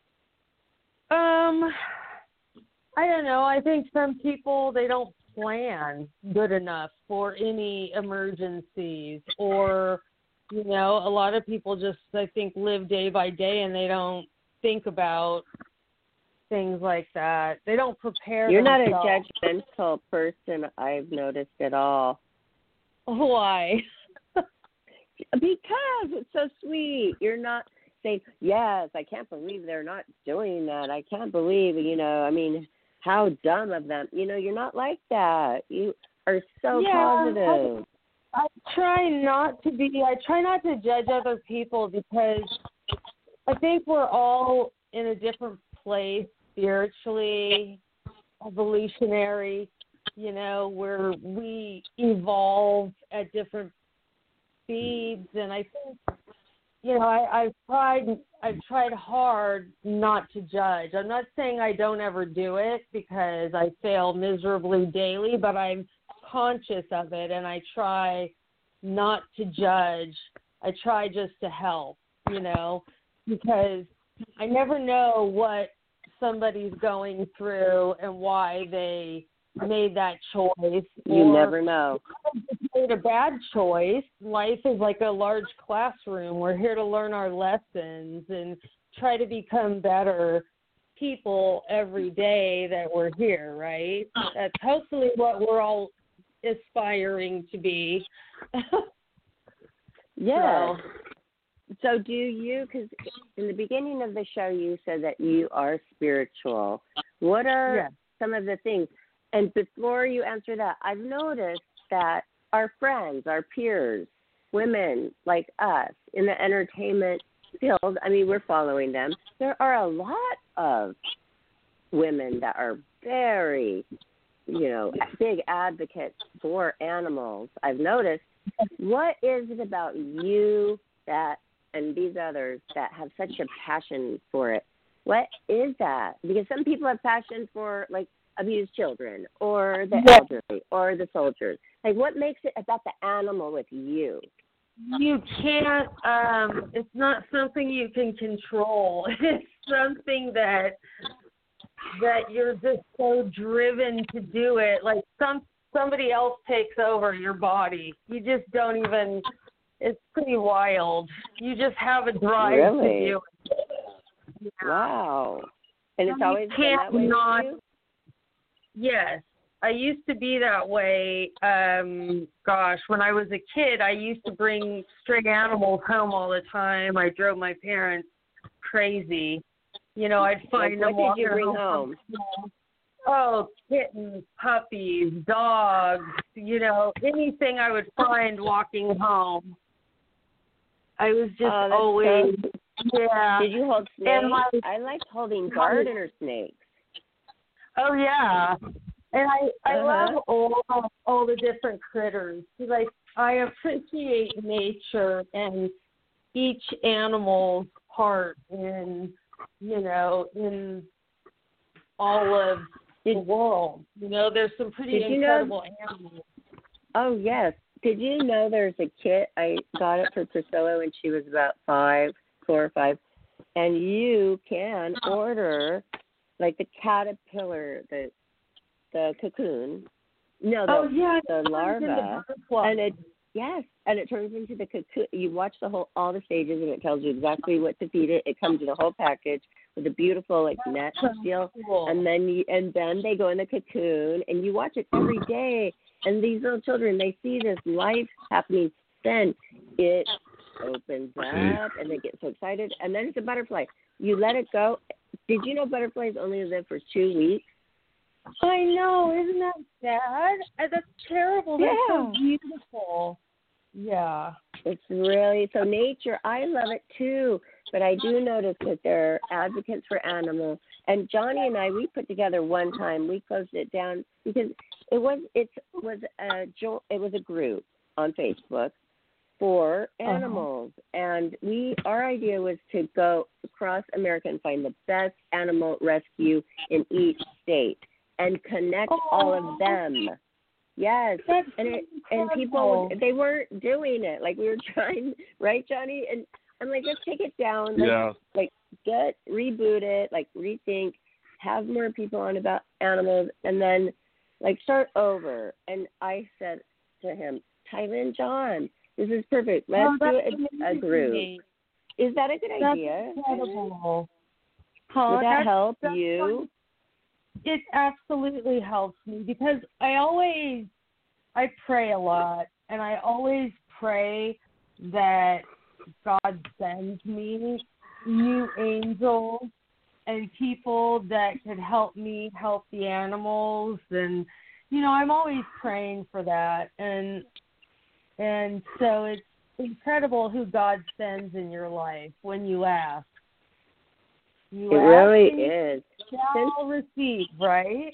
Um, I don't know. I think some people, they don't plan good enough for any emergencies, or, you know, a lot of people just, I think, live day by day and they don't think about things like that. They don't prepare You're themselves. not a judgmental person, I've noticed at all. Why? Because it's so sweet. You're not saying, yes, I can't believe they're not doing that. I can't believe, you know, I mean, how dumb of them. You know, you're not like that. You are so Yeah, positive. I, I try not to be, I try not to judge other people because I think we're all in a different place spiritually, evolutionary, you know, where we evolve at different speeds. And I think, you know, I, I've tried, I've tried hard not to judge. I'm not saying I don't ever do it because I fail miserably daily, but I'm conscious of it and I try not to judge. I try just to help, you know, because I never know what somebody's going through and why they made that choice. You or never know. made a bad choice. Life is like a large classroom. We're here to learn our lessons and try to become better people every day that we're here, right? That's hopefully what we're all aspiring to be. Yeah. So, So do you, because in the beginning of the show you said that you are spiritual. What are yeah. some of the things? And before you answer that, I've noticed that our friends, our peers, women like us in the entertainment field, I mean, we're following them. There are a lot of women that are very, you know, big advocates for animals. I've noticed. What is it about you that and these others that have such a passion for it What is that? Because some people have passion for like abused children or the Yes. elderly or the soldiers. Like, what makes it about the animal with you? You can't, um, it's not something you can control. It's something that that you're just so driven to do it. Like some somebody else takes over your body. You just don't even, it's pretty wild. You just have a drive Really? to do it. Yeah. Wow. And it's You always been can't that way not- with you? Yes. I used to be that way. Um, gosh, when I was a kid, I used to bring stray animals home all the time. I drove my parents crazy. You know, I'd find Like, them what did you walking bring home. home? Oh, kittens, puppies, dogs, you know, anything I would find walking home. I was just Oh, that's always, so- yeah. Did you hold snakes? And my- I liked holding gardener snakes. Oh, yeah. And I, I Uh-huh. love all all the different critters. Like, I appreciate nature and each animal's part in, you know, in all of the world. You know, there's some pretty Did you know- incredible animals. Oh, yes. Did you know there's a kit? I got it for Priscilla when she was about five, four or five. And you can order, like, the caterpillar, the the cocoon. No, the, Oh, yeah. the it turns larva. into butterflies. And it, yes, and it turns into the cocoon. You watch the whole, all the stages, and it tells you exactly what to feed it. It comes in a whole package with a beautiful, like, net seal. Cool. And then you, and then they go in the cocoon, and you watch it every day. And these little children, they see this life happening. Then it opens up, and they get so excited. And then it's a butterfly. You let it go. Did you know butterflies only live for two weeks? I know, isn't that sad? Uh, That's terrible. That's so Yeah. beautiful. Yeah. It's really, so nature, I love it too. But I do notice that there are advocates for animals. And Johnny and I, we put together one time, we closed it down because it was, it was a, jo- it was a group on Facebook for animals. Uh-huh. And we, our idea was to go across America and find the best animal rescue in each state and connect oh, all of them. Yes. That's and it, and people, they weren't doing it. Like we were trying, right, Johnny? And I'm like, let's take it down. Like, yeah. Like get, reboot it, like rethink, have more people on about animals, and then like start over. And I said to him, Tylen John, this is perfect. Let's oh, do a, a group. Is that a good that's idea? Incredible. Huh, Would that that's, help that's you? Fun. It absolutely helps me because I always, I pray a lot, and I always pray that God sends me new angels and people that could help me help the animals. And, you know, I'm always praying for that. And, and so it's incredible who God sends in your life when you ask. You it ask really and is. shall receive, right?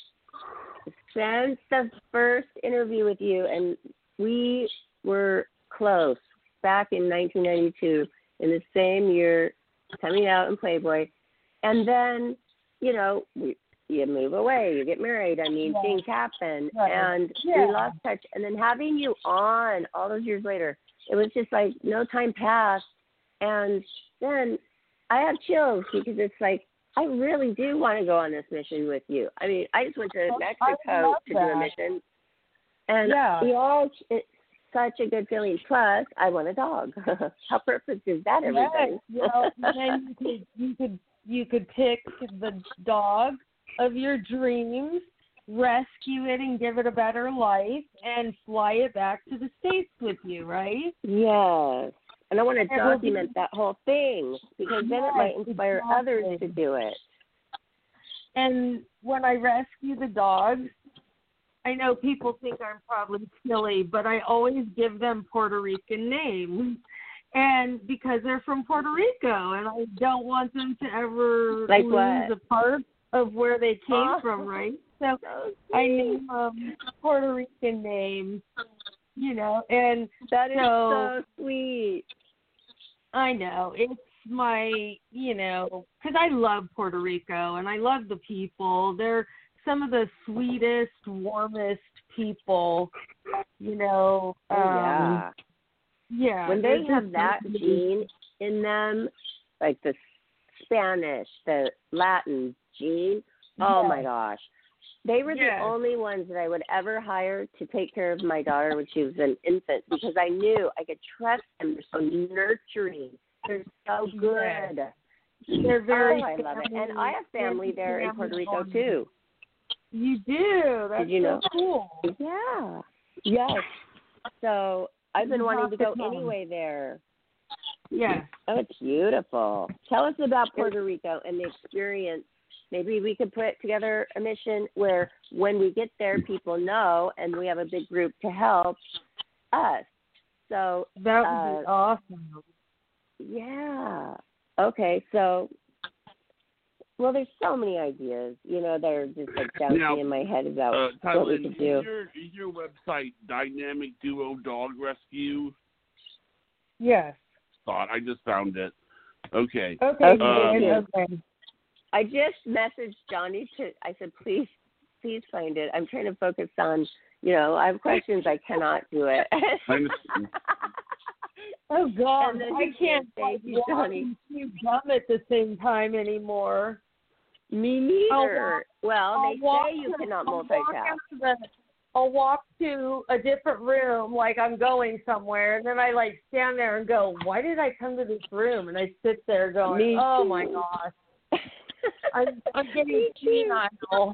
Since the first interview with you, and we were close back in nineteen ninety-two, in the same year, coming out in Playboy, and then, you know, we, you move away, you get married. I mean, yeah. things happen, right. and yeah. we lost touch. And then having you on all those years later, it was just like no time passed, and then I have chills because it's like, I really do want to go on this mission with you. I mean, I just went to Mexico to do a mission. And yeah. we all, it's such a good feeling. Plus, I want a dog. How perfect is that, everybody? Yes. Well, then you could, you could you could pick the dog of your dreams, rescue it and give it a better life, and fly it back to the States with you, right? Yes. And I want to document that whole thing because then it might inspire exactly. others to do it. And when I rescue the dogs, I know people think I'm probably silly, but I always give them Puerto Rican names. And because they're from Puerto Rico, and I don't want them to ever like lose what? a part of where they came oh, from, right? So, so I name um, Puerto Rican names, you know, and that is so, so sweet. I know. It's my, you know, because I love Puerto Rico and I love the people. They're some of the sweetest, warmest people, you know. Oh, um, yeah. Yeah. When they they're have just- that gene in them, like the Spanish, the Latin gene, oh Yeah. my gosh. They were Yes. the only ones that I would ever hire to take care of my daughter when she was an infant because I knew I could trust them. They're so nurturing. They're so good. Yes. They're very oh, I love it. And I have family family- there in Puerto Rico, family too. You do. That's Did you know? so cool. Yeah. Yes. So I've been You wanting have to to go come. anyway there. Yes. Oh, it's beautiful. Tell us about Puerto Rico and the experience. Maybe we could put together a mission where when we get there, people know, and we have a big group to help us. So, That would uh, be awesome. yeah. Okay, so, well, there's so many ideas, you know, that are just like bouncing Now, in my head about Uh, what we Thailand, could is do. your, is your website Dynamic Duo Dog Rescue? Yes. Thought I just found it. Okay. Okay. Okay. good, Um, okay. I just messaged Johnny to, I said, please, please find it. I'm trying to focus on, you know, I have questions. I cannot do it. Oh God, And then I he can't said, "Thank you, walk Johnny." and chew gum at the same time anymore. Me neither. I'll walk- well, I'll they walk say you to- cannot I'll walk multitask. out to the- I'll walk to a different room like I'm going somewhere, and then I like stand there and go, "Why did I come to this room?" And I sit there going, Me "Oh too. my gosh, I'm, I'm getting Me too. senile."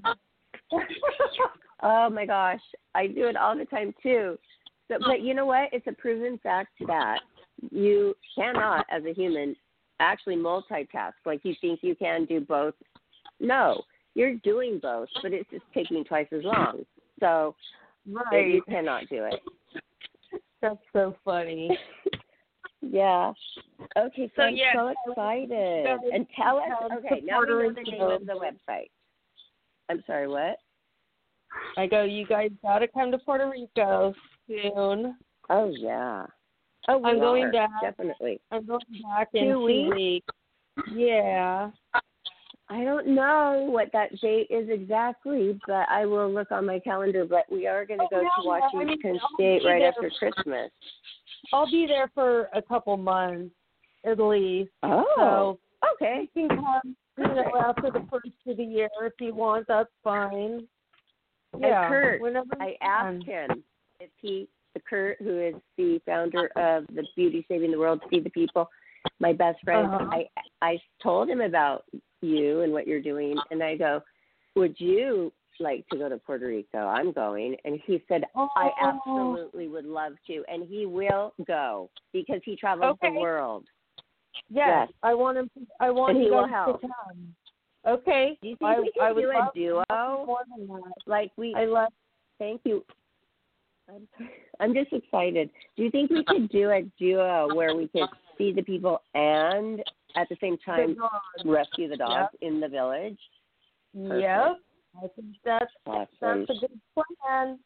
Oh my gosh, I do it all the time too. So, but you know what? It's a proven fact that you cannot, as a human, actually multitask. Like you think you can do both. No, you're doing both, but it's just taking twice as long. So Right. you cannot do it. That's so funny. Yeah. Okay, so, So, I'm yeah, so so excited. guys And tell us, come okay, to now we Puerto know the name Rico. of the website. I'm sorry, what? I go, "You guys got to come to Puerto Rico soon." Oh, yeah. Oh, we I'm going are, back. definitely. I'm going back in Two two weeks? weeks. Yeah. I don't know what that date is exactly, but I will look on my calendar. But we are going to go Oh, to yeah, I mean, Washington I'll State be right there. after Christmas. I'll be there for a couple months at least. Oh, So okay. you can come, you know, after the first of the year if you want. That's fine. Yeah. And Kurt, whenever you I can. asked him if he, the Kurt, who is the founder of the Beauty Saving the World, Feed the People, my best friend. Uh-huh. I I told him about you and what you're doing, and I go, would you like to go to Puerto Rico? I'm going, and he said, Oh. I absolutely would love to, and he will go because he travels Okay. the world. Yes, Yes. I want him. To, I want And you he will guys help. to come. Okay. Do you think I, we I could would do a love duo? more than that. Like we, I love. thank you. I'm, I'm just excited. Do you think we could do a duo where we could feed the people and at the same time the dog. rescue the dogs in the village? Yep. I think that's Awesome. that's a good plan.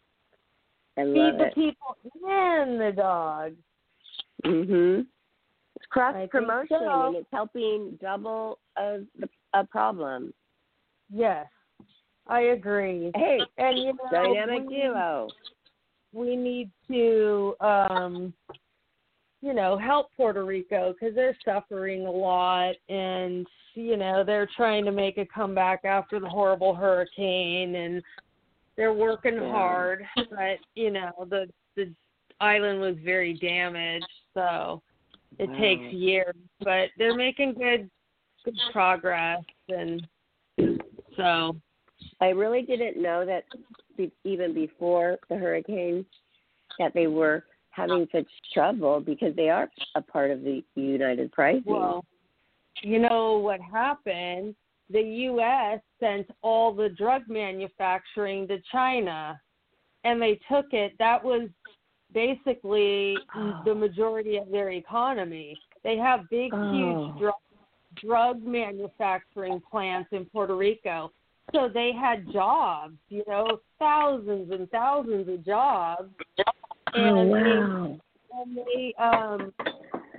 I Feed love the it. people and the dogs. Mhm. It's cross I think promotion so. and it's helping double a the a problem. Yes, I agree. Hey, And you know, dynamic we, duo. we need to, um, you know, help Puerto Rico because they're suffering a lot, and you know they're trying to make a comeback after the horrible hurricane, and they're working Yeah. hard. But you know, the the island was very damaged, so it Wow. takes years. But they're making good good progress, and so. I really didn't know that be, even before the hurricane that they were having such trouble because they are a part of the United Pricing. Well, you know what happened? The U S sent all the drug manufacturing to China, and they took it. That was basically the majority of their economy. They have big, Oh. huge drug, drug manufacturing plants in Puerto Rico. So they had jobs, you know, thousands and thousands of jobs. Oh, And wow. they, and they um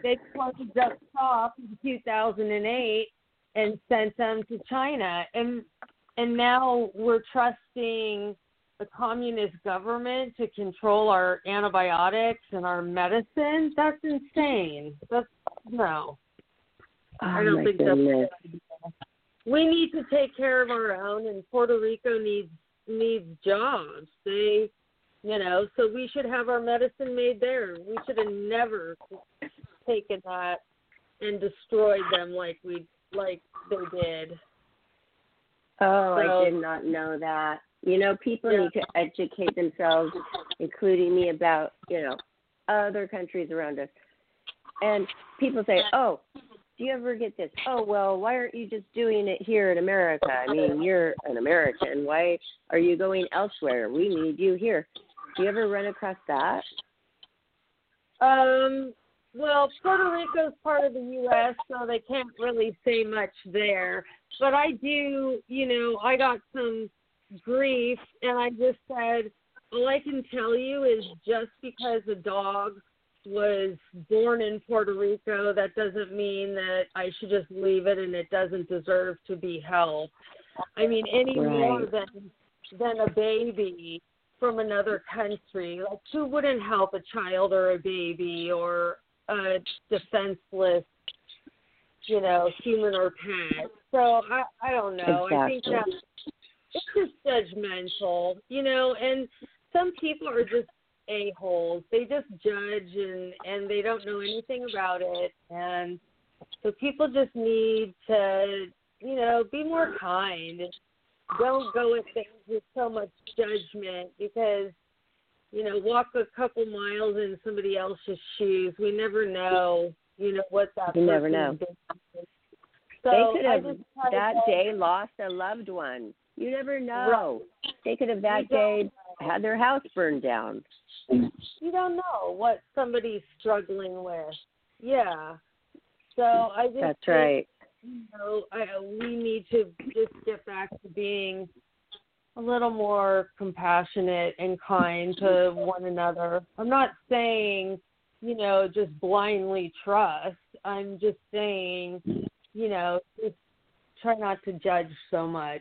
they closed up shop in two thousand eight and sent them to China. And and now we're trusting the communist government to control our antibiotics and our medicine. That's insane. That's, no. Oh, I don't my think goodness. that's good. We need to take care of our own, and Puerto Rico needs needs jobs. They, you know, so we should have our medicine made there. We should have never taken that and destroyed them like we like they did. Oh, So- I did not know that. You know, people Yeah. need to educate themselves, including me, about, you know, other countries around us. And people say, oh, do you ever get this? Oh, well, why aren't you just doing it here in America? I mean, you're an American. Why are you going elsewhere? We need you here. Do you ever run across that? Um, well, Puerto Rico's part of the U S, so they can't really say much there. But I do, you know, I got some grief, and I just said, all I can tell you is just because a dog was born in Puerto Rico, that doesn't mean that I should just leave it and it doesn't deserve to be held. I mean, any Right. more than than a baby from another country. Like, who wouldn't help a child or a baby or a defenseless, you know, human or pet? So I, I don't know. I think Exactly. that it's just judgmental, you know, and some people are just a-holes. They just judge and, and they don't know anything about it. And so people just need to, you know, be more kind. Don't go at things with so much judgment because, you know, walk a couple miles in somebody else's shoes. We never know, you know, what that You never person's know. doing. So They could I have just try that to- day lost a loved one. You never know. They could have that You don't day had their house burned down. You don't know what somebody's struggling with. Yeah. So I just That's think, right. you know, I, we need to just get back to being a little more compassionate and kind to one another. I'm not saying, you know, just blindly trust. I'm just saying, you know, just try not to judge so much.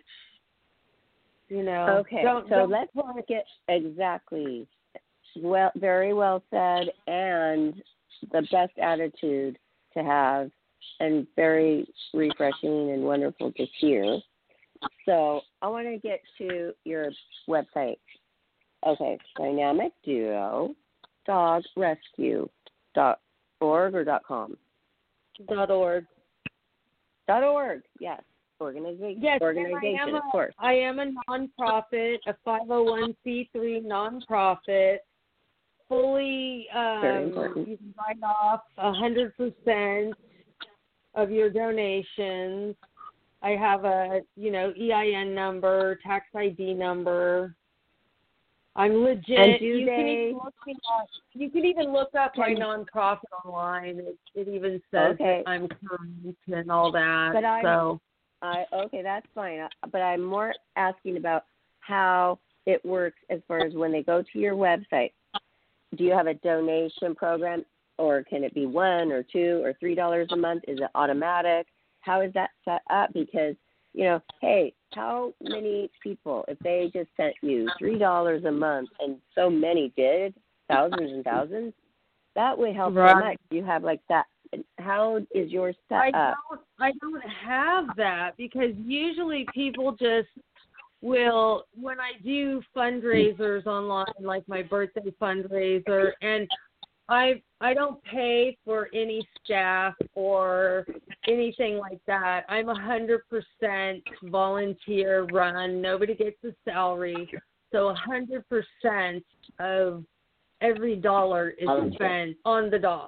You know. Okay, Don't, so don't let's put- get exactly. Well, very well said, and the best attitude to have, and very refreshing and wonderful to hear. So I want to get to your website. Okay, Dynamic Duo Dog Rescue dot org or dot com. dot org. Dot org. Yes, organization. Yes, and I organization, am of a- course. I am a nonprofit, a five oh one c three nonprofit, fully, Very um, important. you can write off one hundred percent of your donations. I have a, you know, E I N number, tax I D number. I'm legit. And do you, they- can even look me up. You can even look up my Can- nonprofit online. It, it even says Okay. that I'm current and all that. But I'm- so. I okay, that's fine. Uh, But I'm more asking about how it works as far as when they go to your website. Do you have a donation program, or can it be one or two or three dollars a month? Is it automatic? How is that set up? Because you know, hey, how many people, if they just sent you three dollars a month, and so many did, thousands and thousands, that would help so Right. much. You have like that. How is yours set I up? don't I don't have that because usually people just will, when I do fundraisers online, like my birthday fundraiser, and I I don't pay for any staff or anything like that. I'm a hundred percent volunteer run. Nobody gets a salary, so a hundred percent of every dollar is Volunteer. spent on the dog.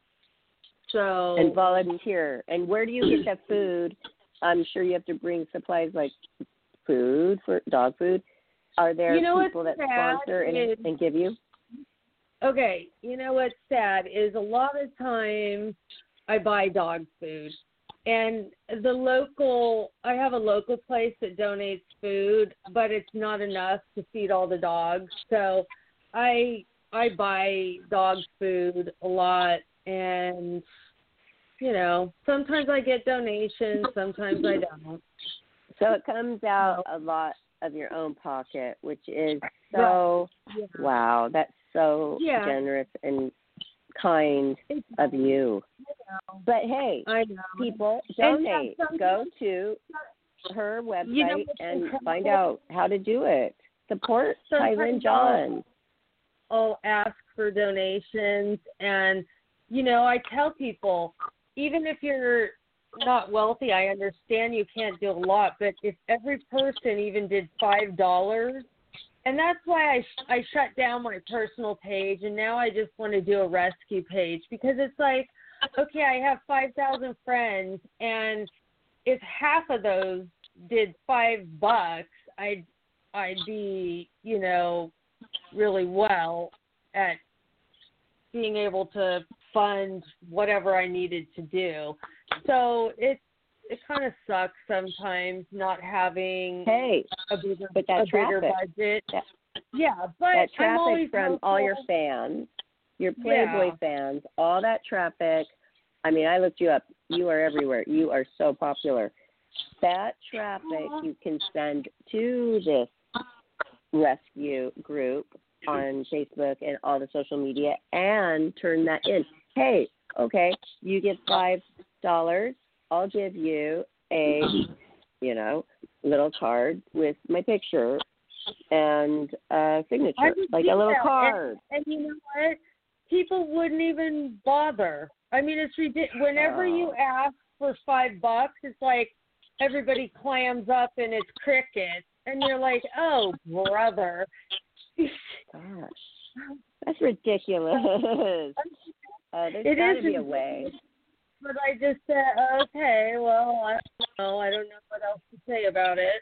So And volunteer. And where do you get that food? I'm sure you have to bring supplies like food, for dog food. Are there You know what's people that sad sponsor and, is- and give you? Okay, you know what's sad is a lot of times I buy dog food, and the local, I have a local place that donates food, but it's not enough to feed all the dogs. So I I buy dog food a lot and you know, sometimes I get donations, sometimes I don't. So it comes out a lot of your own pocket, which is so, yeah. wow, that's so yeah. generous and kind of you. But hey, I know. people, And donate. some- Go to her website you know, and find out how to do it. Support Sometimes Tylen John. I'll ask for donations, and you know, I tell people, even if you're not wealthy, I understand you can't do a lot, but if every person even did five dollars, and that's why I sh- I shut down my personal page, and now I just want to do a rescue page, because it's like, okay, I have five thousand friends, and if half of those did five bucks, I'd I'd be, you know, really well at being able to fund whatever I needed to do. So it it kind of sucks sometimes not having Hey, a bigger, but that a bigger traffic, budget. that, Yeah, but that I'm traffic always from hopeful. all your fans, your Playboy Yeah. fans, all that traffic. I mean, I looked you up. You are everywhere. You are so popular. That traffic you can send to this rescue group on Facebook and all the social media and turn that in. Hey, okay, you give five dollars, I'll give you a, you know, little card with my picture and a signature, I would like do a little that. card. And, and you know what? People wouldn't even bother. I mean, it's ridiculous. Whenever Oh. you ask for five bucks, it's like everybody clams up and it's crickets, and you're like, "Oh, brother." Gosh, that's ridiculous. Uh, there's It got to is be a ridiculous. way. But I just said, okay, well, I don't know. I don't know what else to say about it.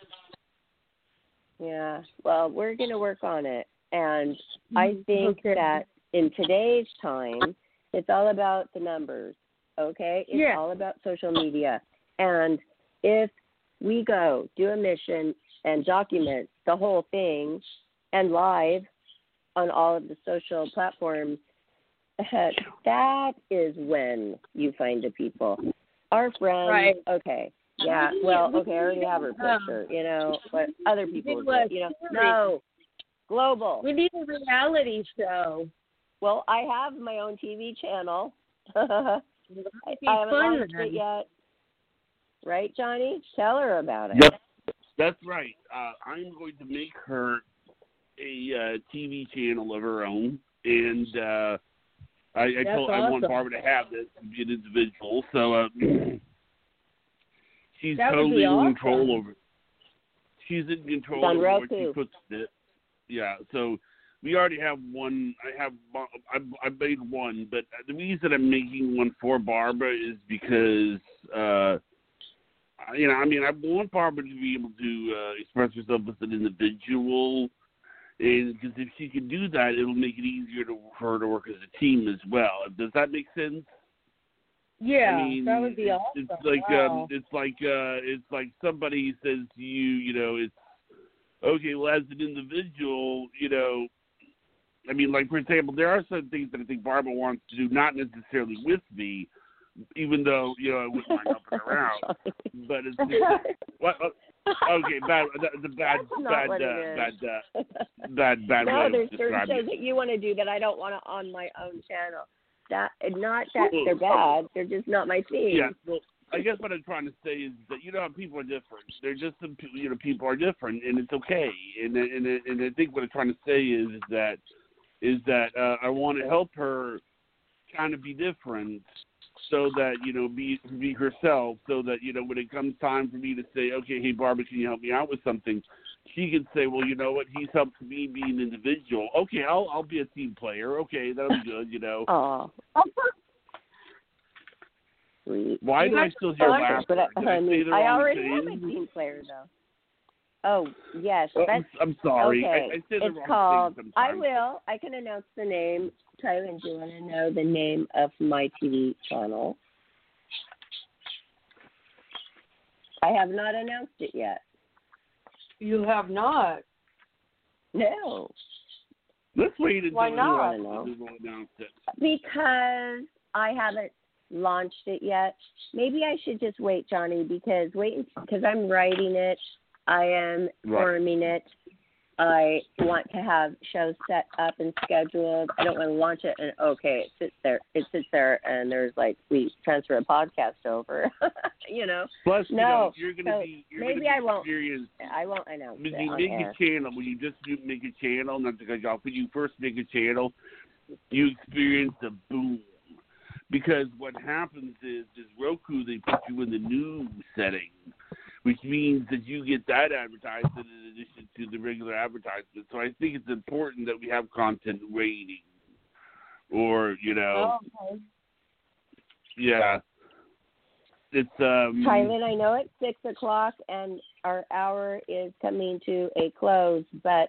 Yeah. Well, we're going to work on it. And I think Okay. that in today's time, it's all about the numbers, okay? It's Yeah. all about social media. And if we go do a mission and document the whole thing and live on all of the social platforms, that is when you find the people. Our friends, Right. okay, yeah, well, okay, I already have her picture, you know, but other people, do a do, you know, series. no, global. We need a reality show. Well, I have my own T V channel. I, That'd be I haven't fun launched then. it yet. Right, Johnny? Tell her about it. Yep, that's right. Uh, I'm going to make her a uh, T V channel of her own, and uh, I, I That's told I want awesome. Barbara to have this to be an individual, so uh, she's That would totally be in awesome. control over. She's in control It's on over what she Roku. puts in it. Yeah, so we already have one. I have I, I made one, but the reason I'm making one for Barbara is because uh, you know, I mean, I want Barbara to be able to uh, express herself as an individual, and because if she can do that, it'll make it easier to, for her to work as a team as well. Does that make sense? Yeah, I mean, that would be it's, awesome. It's like Wow. um, it's like uh, it's like somebody says to you, you know, it's okay. Well, as an individual, you know, I mean, like for example, there are some things that I think Barbara wants to do, not necessarily with me, even though you know I wouldn't mind helping her out. But it's what? Okay, bad. That's a bad, That's not bad, what uh, it bad, is. uh, bad, bad No, way there's of certain describing shows it. that you want to do that I don't want to on my own channel. That not that they're bad, they're just not my theme. Yeah, well, I guess what I'm trying to say is that you know how people are different. They're just some people, you know, people are different, and it's okay. And and and I think what I'm trying to say is, is that is that uh, I want to help her kind of be different, so that you know be be herself, so that you know when it comes time for me to say, okay, hey Barbara, can you help me out with something? She can say, well, you know what? He's helped me be an individual. Okay, I'll I'll be a team player. Okay, that'll be good. You know. Oh. Sweet. Why do I still hear Okay, laughter? but, uh, Did I say the I wrong already thing? have a team player though. Oh yes, Oh, that's I'm, I'm sorry. okay. I, I say the it's wrong called. thing I sometimes. will. I can announce the name. Tylen, do you want to know the name of my T V channel? I have not announced it yet. You have not. No, Let's wait until Why we not? announce it. because I haven't launched it yet. Maybe I should just wait, Johnny, because wait because I'm writing it. I am Right. forming it. I want to have shows set up and scheduled. I don't want to launch it and okay, it sits there. It sits there, and there's like we transfer a podcast over. you know. Plus, you no, know, you're going to so be you're maybe gonna be I won't. experienced. I won't announce When it you on make air. a channel, when you just do make a channel, not to cut you off, when you first make a channel, you experience the boom. Because what happens is, is Roku, they put you in the news setting, which means that you get that advertisement in addition to the regular advertisement. So I think it's important that we have content rating. Or, you know, Oh, okay. yeah. It's, um... Kylan, I know it's six o'clock and our hour is coming to a close, but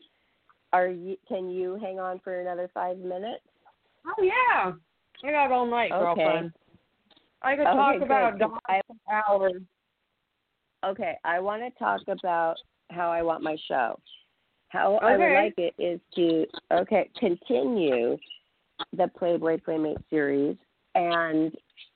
are you, can you hang on for another five minutes? Oh, yeah. I got all night, Okay. girlfriend. I could Okay, talk good, about 'cause I- hours. Okay, I want to talk about how I want my show. How I would Okay. like it is to, okay, continue the Playboy Playmate series. And,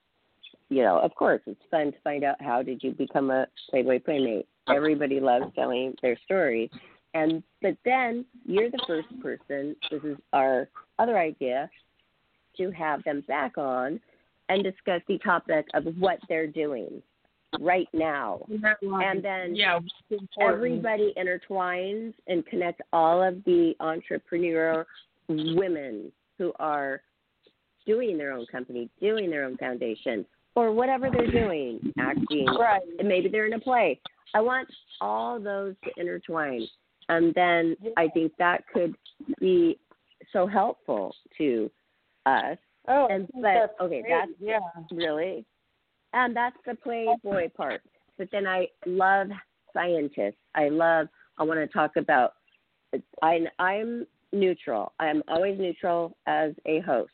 you know, of course, it's fun to find out how did you become a Playboy Playmate. Everybody loves telling their story. And but then you're the first person, this is our other idea, to have them back on and discuss the topic of what they're doing right now. And then yeah, everybody intertwines and connects all of the entrepreneurial women who are doing their own company, doing their own foundation, or whatever they're doing, acting, Right. and maybe they're in a play. I want all those to intertwine. And then I think that could be so helpful to us. Oh, And I think but that's okay, great. that's yeah. really, and that's the Playboy part. But then I love scientists. I love. I want to talk about. I I'm neutral. I'm always neutral as a host.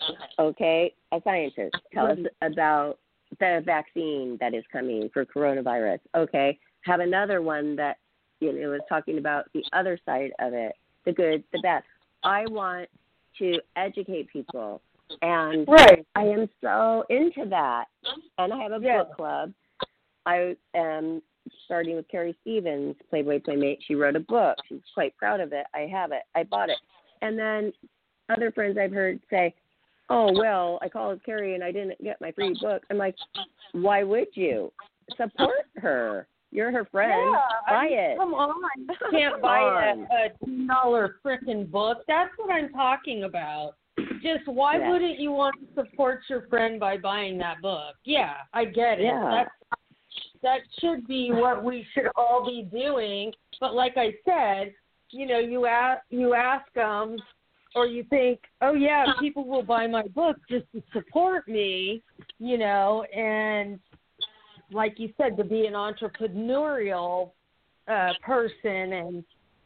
Okay, a scientist. Tell us about the vaccine that is coming for coronavirus. Okay, have another one that you know is talking about the other side of it, the good, the bad. I want to educate people, and Right. I am so into that. And I have a Yeah. book club. I am starting with Carrie Stevens, Playboy Playmate. She wrote a book. She's quite proud of it. I have it. I bought it. And then other friends I've heard say, oh, well, I called Carrie and I didn't get my free book. I'm like, why would you? Support her. You're her friend. Yeah, Buy I mean, it. Come on. You can't Come buy on. a, a two dollar frickin' book. That's what I'm talking about. Just why Yeah. wouldn't you want to support your friend by buying that book? Yeah, I get it. Yeah. That's, that should be what we should all be doing. But like I said, you know, you ask, you ask them, or you think, oh, yeah, people will buy my book just to support me, you know, and like you said, to be an entrepreneurial uh, person. And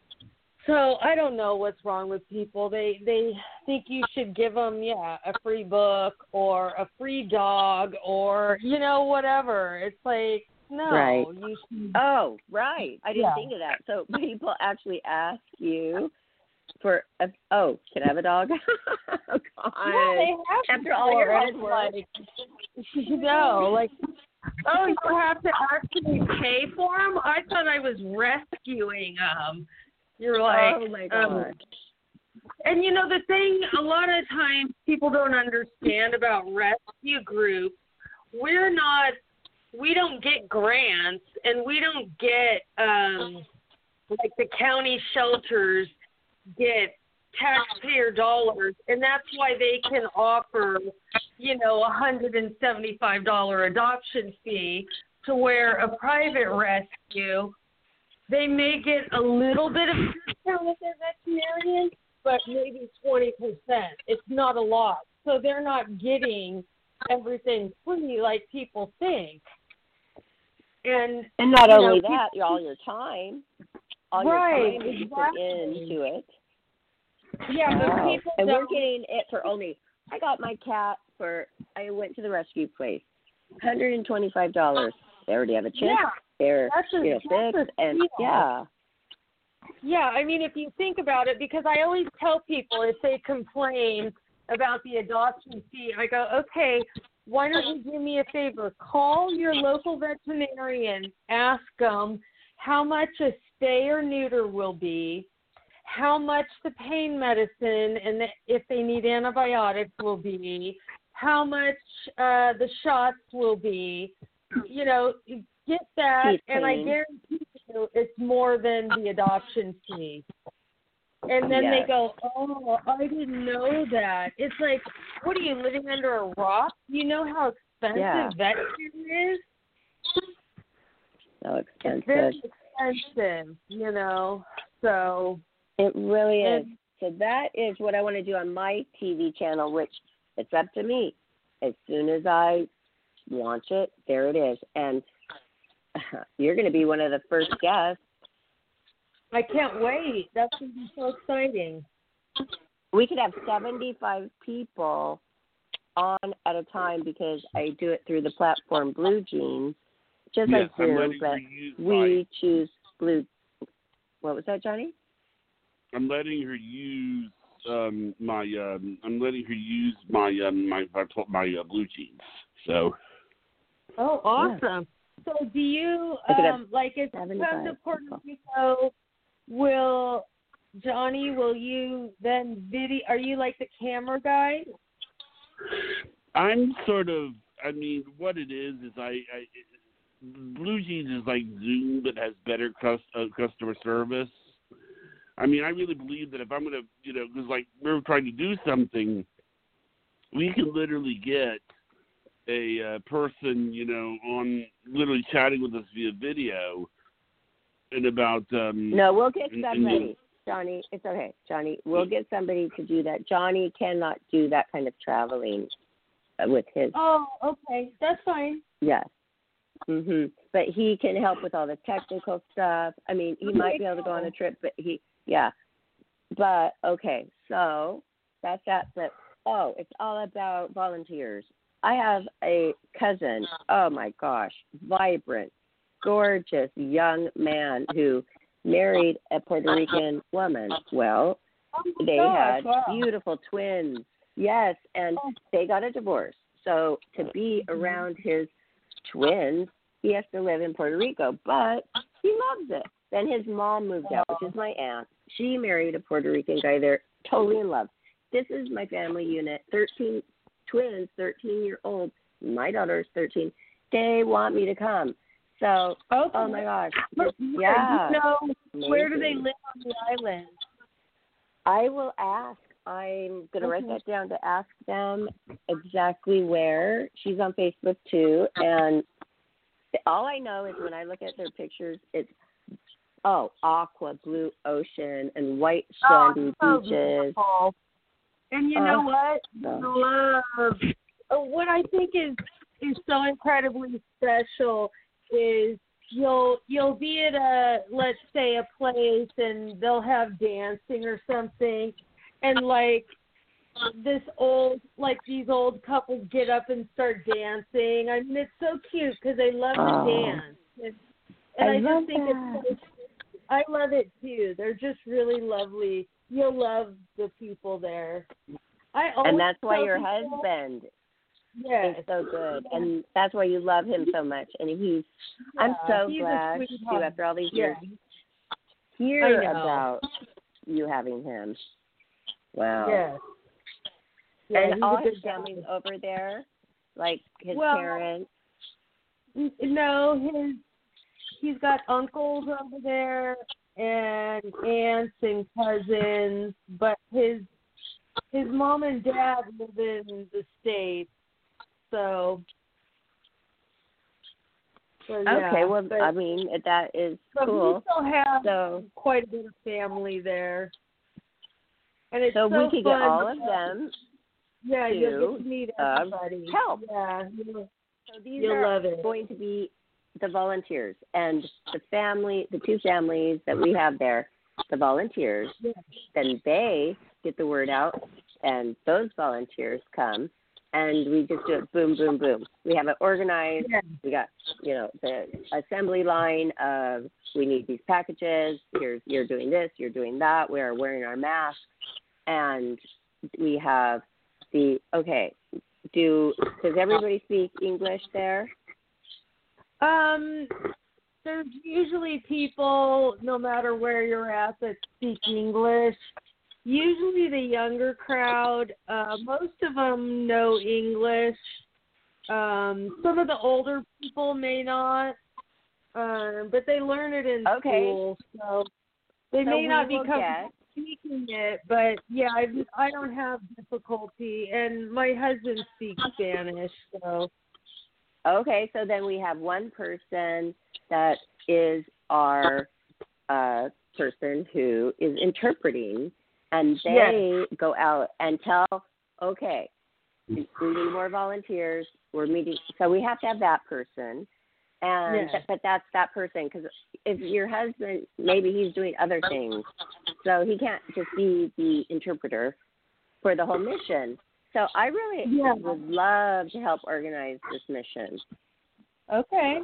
so I don't know what's wrong with people. They they think you should give them, yeah, a free book or a free dog or, you know, whatever. It's like, no. Right. You should, Oh, right. I didn't Yeah. think of that. So people actually ask you for, a, oh, can I have a dog? oh, God. yeah, they have After all your hard it's work. like, you know, like, oh, you have to actually pay for them? I thought I was rescuing them. You're like, oh, my um, God. and you know, the thing, a lot of times people don't understand about rescue groups, we're not, we don't get grants and we don't get, um, like the county shelters get taxpayer dollars, and that's why they can offer, you know, a one hundred seventy-five dollars adoption fee, to where a private rescue, they may get a little bit of discount with their veterinarian, but maybe twenty percent. It's not a lot. So they're not getting everything free like people think. And, And not you only know, that, all your time, all Right, your time that you put exactly. into it. yeah, but Wow. people And we're don't. getting it for only, I got my cat for, I went to the rescue place, one hundred twenty-five dollars. They already have a chip. Yeah, They're, that's a, you know, that's fixed. a And, deal. yeah. Yeah, I mean, if you think about it, because I always tell people if they complain, about the adoption fee. I go, okay, why don't you do me a favor? Call your local veterinarian, ask them how much a spay or neuter will be, how much the pain medicine and the, if they need antibiotics will be, how much uh, the shots will be. You know, get that, Teeth and I pain. guarantee you it's more than the adoption fee. And then Yes. they go, oh, I didn't know that. It's like, what are you, living under a rock? You know how expensive Yeah. vet care is? So It's expensive. very expensive, you know. So It really is. And- So that is what I want to do on my T V channel, which it's up to me. As soon as I launch it, there it is. And you're going to be one of the first guests. I can't wait. That's going to be so exciting. We could have seventy-five people on at a time because I do it through the platform Blue Jeans, just Yes, like I'm Zoom, letting but her use we my, choose Blue. What was that, Johnny? I'm letting her use um, my. Um, I'm letting her use my um, my my, my uh, blue jeans. So. Oh, awesome. So do you, I could have um, like, if you come to seventy-five Puerto people. Rico, will, Johnny, will you then video, are you like the camera guy? I'm sort of. I mean, what it is is I. I Blue Jeans is like Zoom that has better cus- uh, customer service. I mean, I really believe that if I'm going to, you know, because like we're trying to do something, we can literally get a uh, person, you know, on literally chatting with us via video in about. Um, No, we'll get in- in- somebody. Johnny, it's okay. Johnny, we'll get somebody to do that. Johnny cannot do that kind of traveling with his. Oh, okay. That's fine. Yes. Mhm. But he can help with all the technical stuff. I mean, he might be able to go on a trip, but he, yeah. But okay, so that's that. But oh, it's all about volunteers. I have a cousin. Oh my gosh, vibrant, gorgeous young man who married a Puerto Rican woman. Well, they gosh, had wow. beautiful twins. Yes, and they got a divorce. So to be around his twins, he has to live in Puerto Rico, but he loves it. Then his mom moved out, which is my aunt. She married a Puerto Rican guy there, totally in love. This is my family unit, thirteen twins, thirteen-year-old. My daughter is thirteen. They want me to come. So, Okay. oh my gosh. But, Just, yeah. You know, where do they Amazing. live on the island? I will ask. I'm going to write Okay. that down to ask them exactly where. She's on Facebook too. And all I know is when I look at their pictures, it's, oh, aqua, blue ocean, and white sandy oh, so beaches. beautiful. And you know Oh, what? so- Love. uh, What I think is is so incredibly special is you'll you'll be at a, let's say, a place and they'll have dancing or something, and like this old like these old couples get up and start dancing. I mean, it's so cute because they love Oh. to dance, and, and I I, love just think that. it's so, I love it too. They're just really lovely. You'll love the people there. I always And that's why tell your people- husband Yes. is so good. And that's why you love him so much. And he's, I'm Yeah, so he's a glad, too, sweetheart. after all these Yeah. years, hear I know. about you having him. Wow. Yes. Yeah, he's And a all good his guy. family's over there, like his Well, parents. N- No, his he's got uncles over there and aunts and cousins, but his his mom and dad live in the States, so. so yeah, Okay, well, but, I mean, that is but cool. we still have So, quite a bit of family there, and it's so so we could fun get all of because- them. Yeah, you'll get to, to meet uh, everybody. help. Yeah, you'll, So these you'll are love it. going to be the volunteers and the family, the two families that we have there, the volunteers. Yeah. Then they get the word out, and those volunteers come, and we just do it boom, boom, boom. We have it organized. Yeah. We got, you know, the assembly line of we need these packages. Here's you're doing this, you're doing that. We are wearing our masks, and we have see. Okay. Do does everybody speak English there? Um, there's usually people, no matter where you're at, that speak English. Usually the younger crowd, uh, most of them know English. Um, some of the older people may not, uh, but they learn it in Okay. school, so they So may we not be will comfortable speaking it. But yeah, I I don't have difficulty, and my husband speaks Spanish, so. Okay, so then we have one person that is our uh, person who is interpreting, and they Yes. go out and tell, okay, we need more volunteers. We're meeting, so we have to have that person, and Yes. but that's that person, because if your husband, maybe he's doing other things, so he can't just be the interpreter for the whole mission. So I really Yeah. would love to help organize this mission. Okay.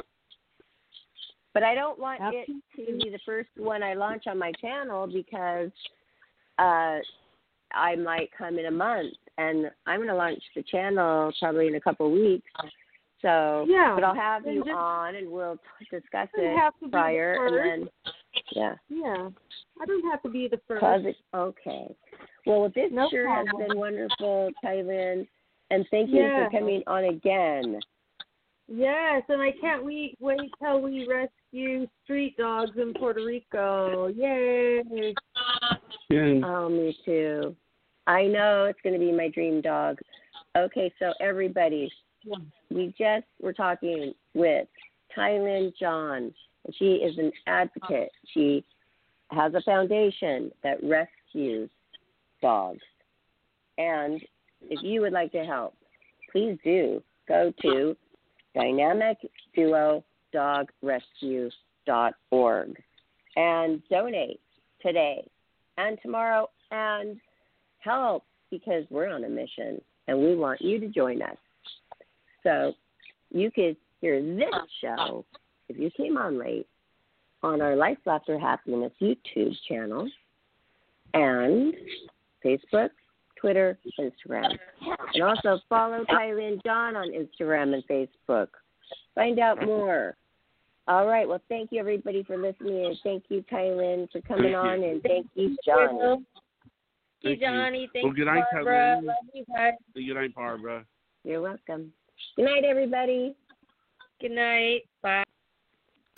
But I don't want Absolutely. it to be the first one I launch on my channel, because uh, I might come in a month, and I'm going to launch the channel probably in a couple of weeks. So, Yeah. but I'll have And you just- on, and we'll t- discuss Doesn't it have to be the prior, and first. then, yeah. Yeah. I don't have to be the first. Cause it, okay. Well, this No sure problem. has been wonderful, Tylin, and thank you Yeah. for coming on again. Yes, and I can't wait, wait till we rescue street dogs in Puerto Rico. Yay! Yeah. Oh, me too. I know it's going to be my dream dog. Okay, so everybody, Yeah. we just were talking with Tylin John. She is an advocate. She has a foundation that rescues dogs. And if you would like to help, please do go to dynamic duo dog rescue dot org and donate today and tomorrow and help, because we're on a mission and we want you to join us. So you could hear this show, if you came on late, on our Life, Laughter, Happiness YouTube channel and Facebook, Twitter, Instagram. And also follow Tylin John on Instagram and Facebook. Find out more. All right. Well, thank you, everybody, for listening. And thank you, Tylin, for coming Thank you. on. And thank you, Johnny. Thank you, Thank you. Johnny. Thank Well, good you, night, Barbara. Tylin. Love you guys. Good night, Barbara. You're welcome. Good night, everybody. Good night. Bye.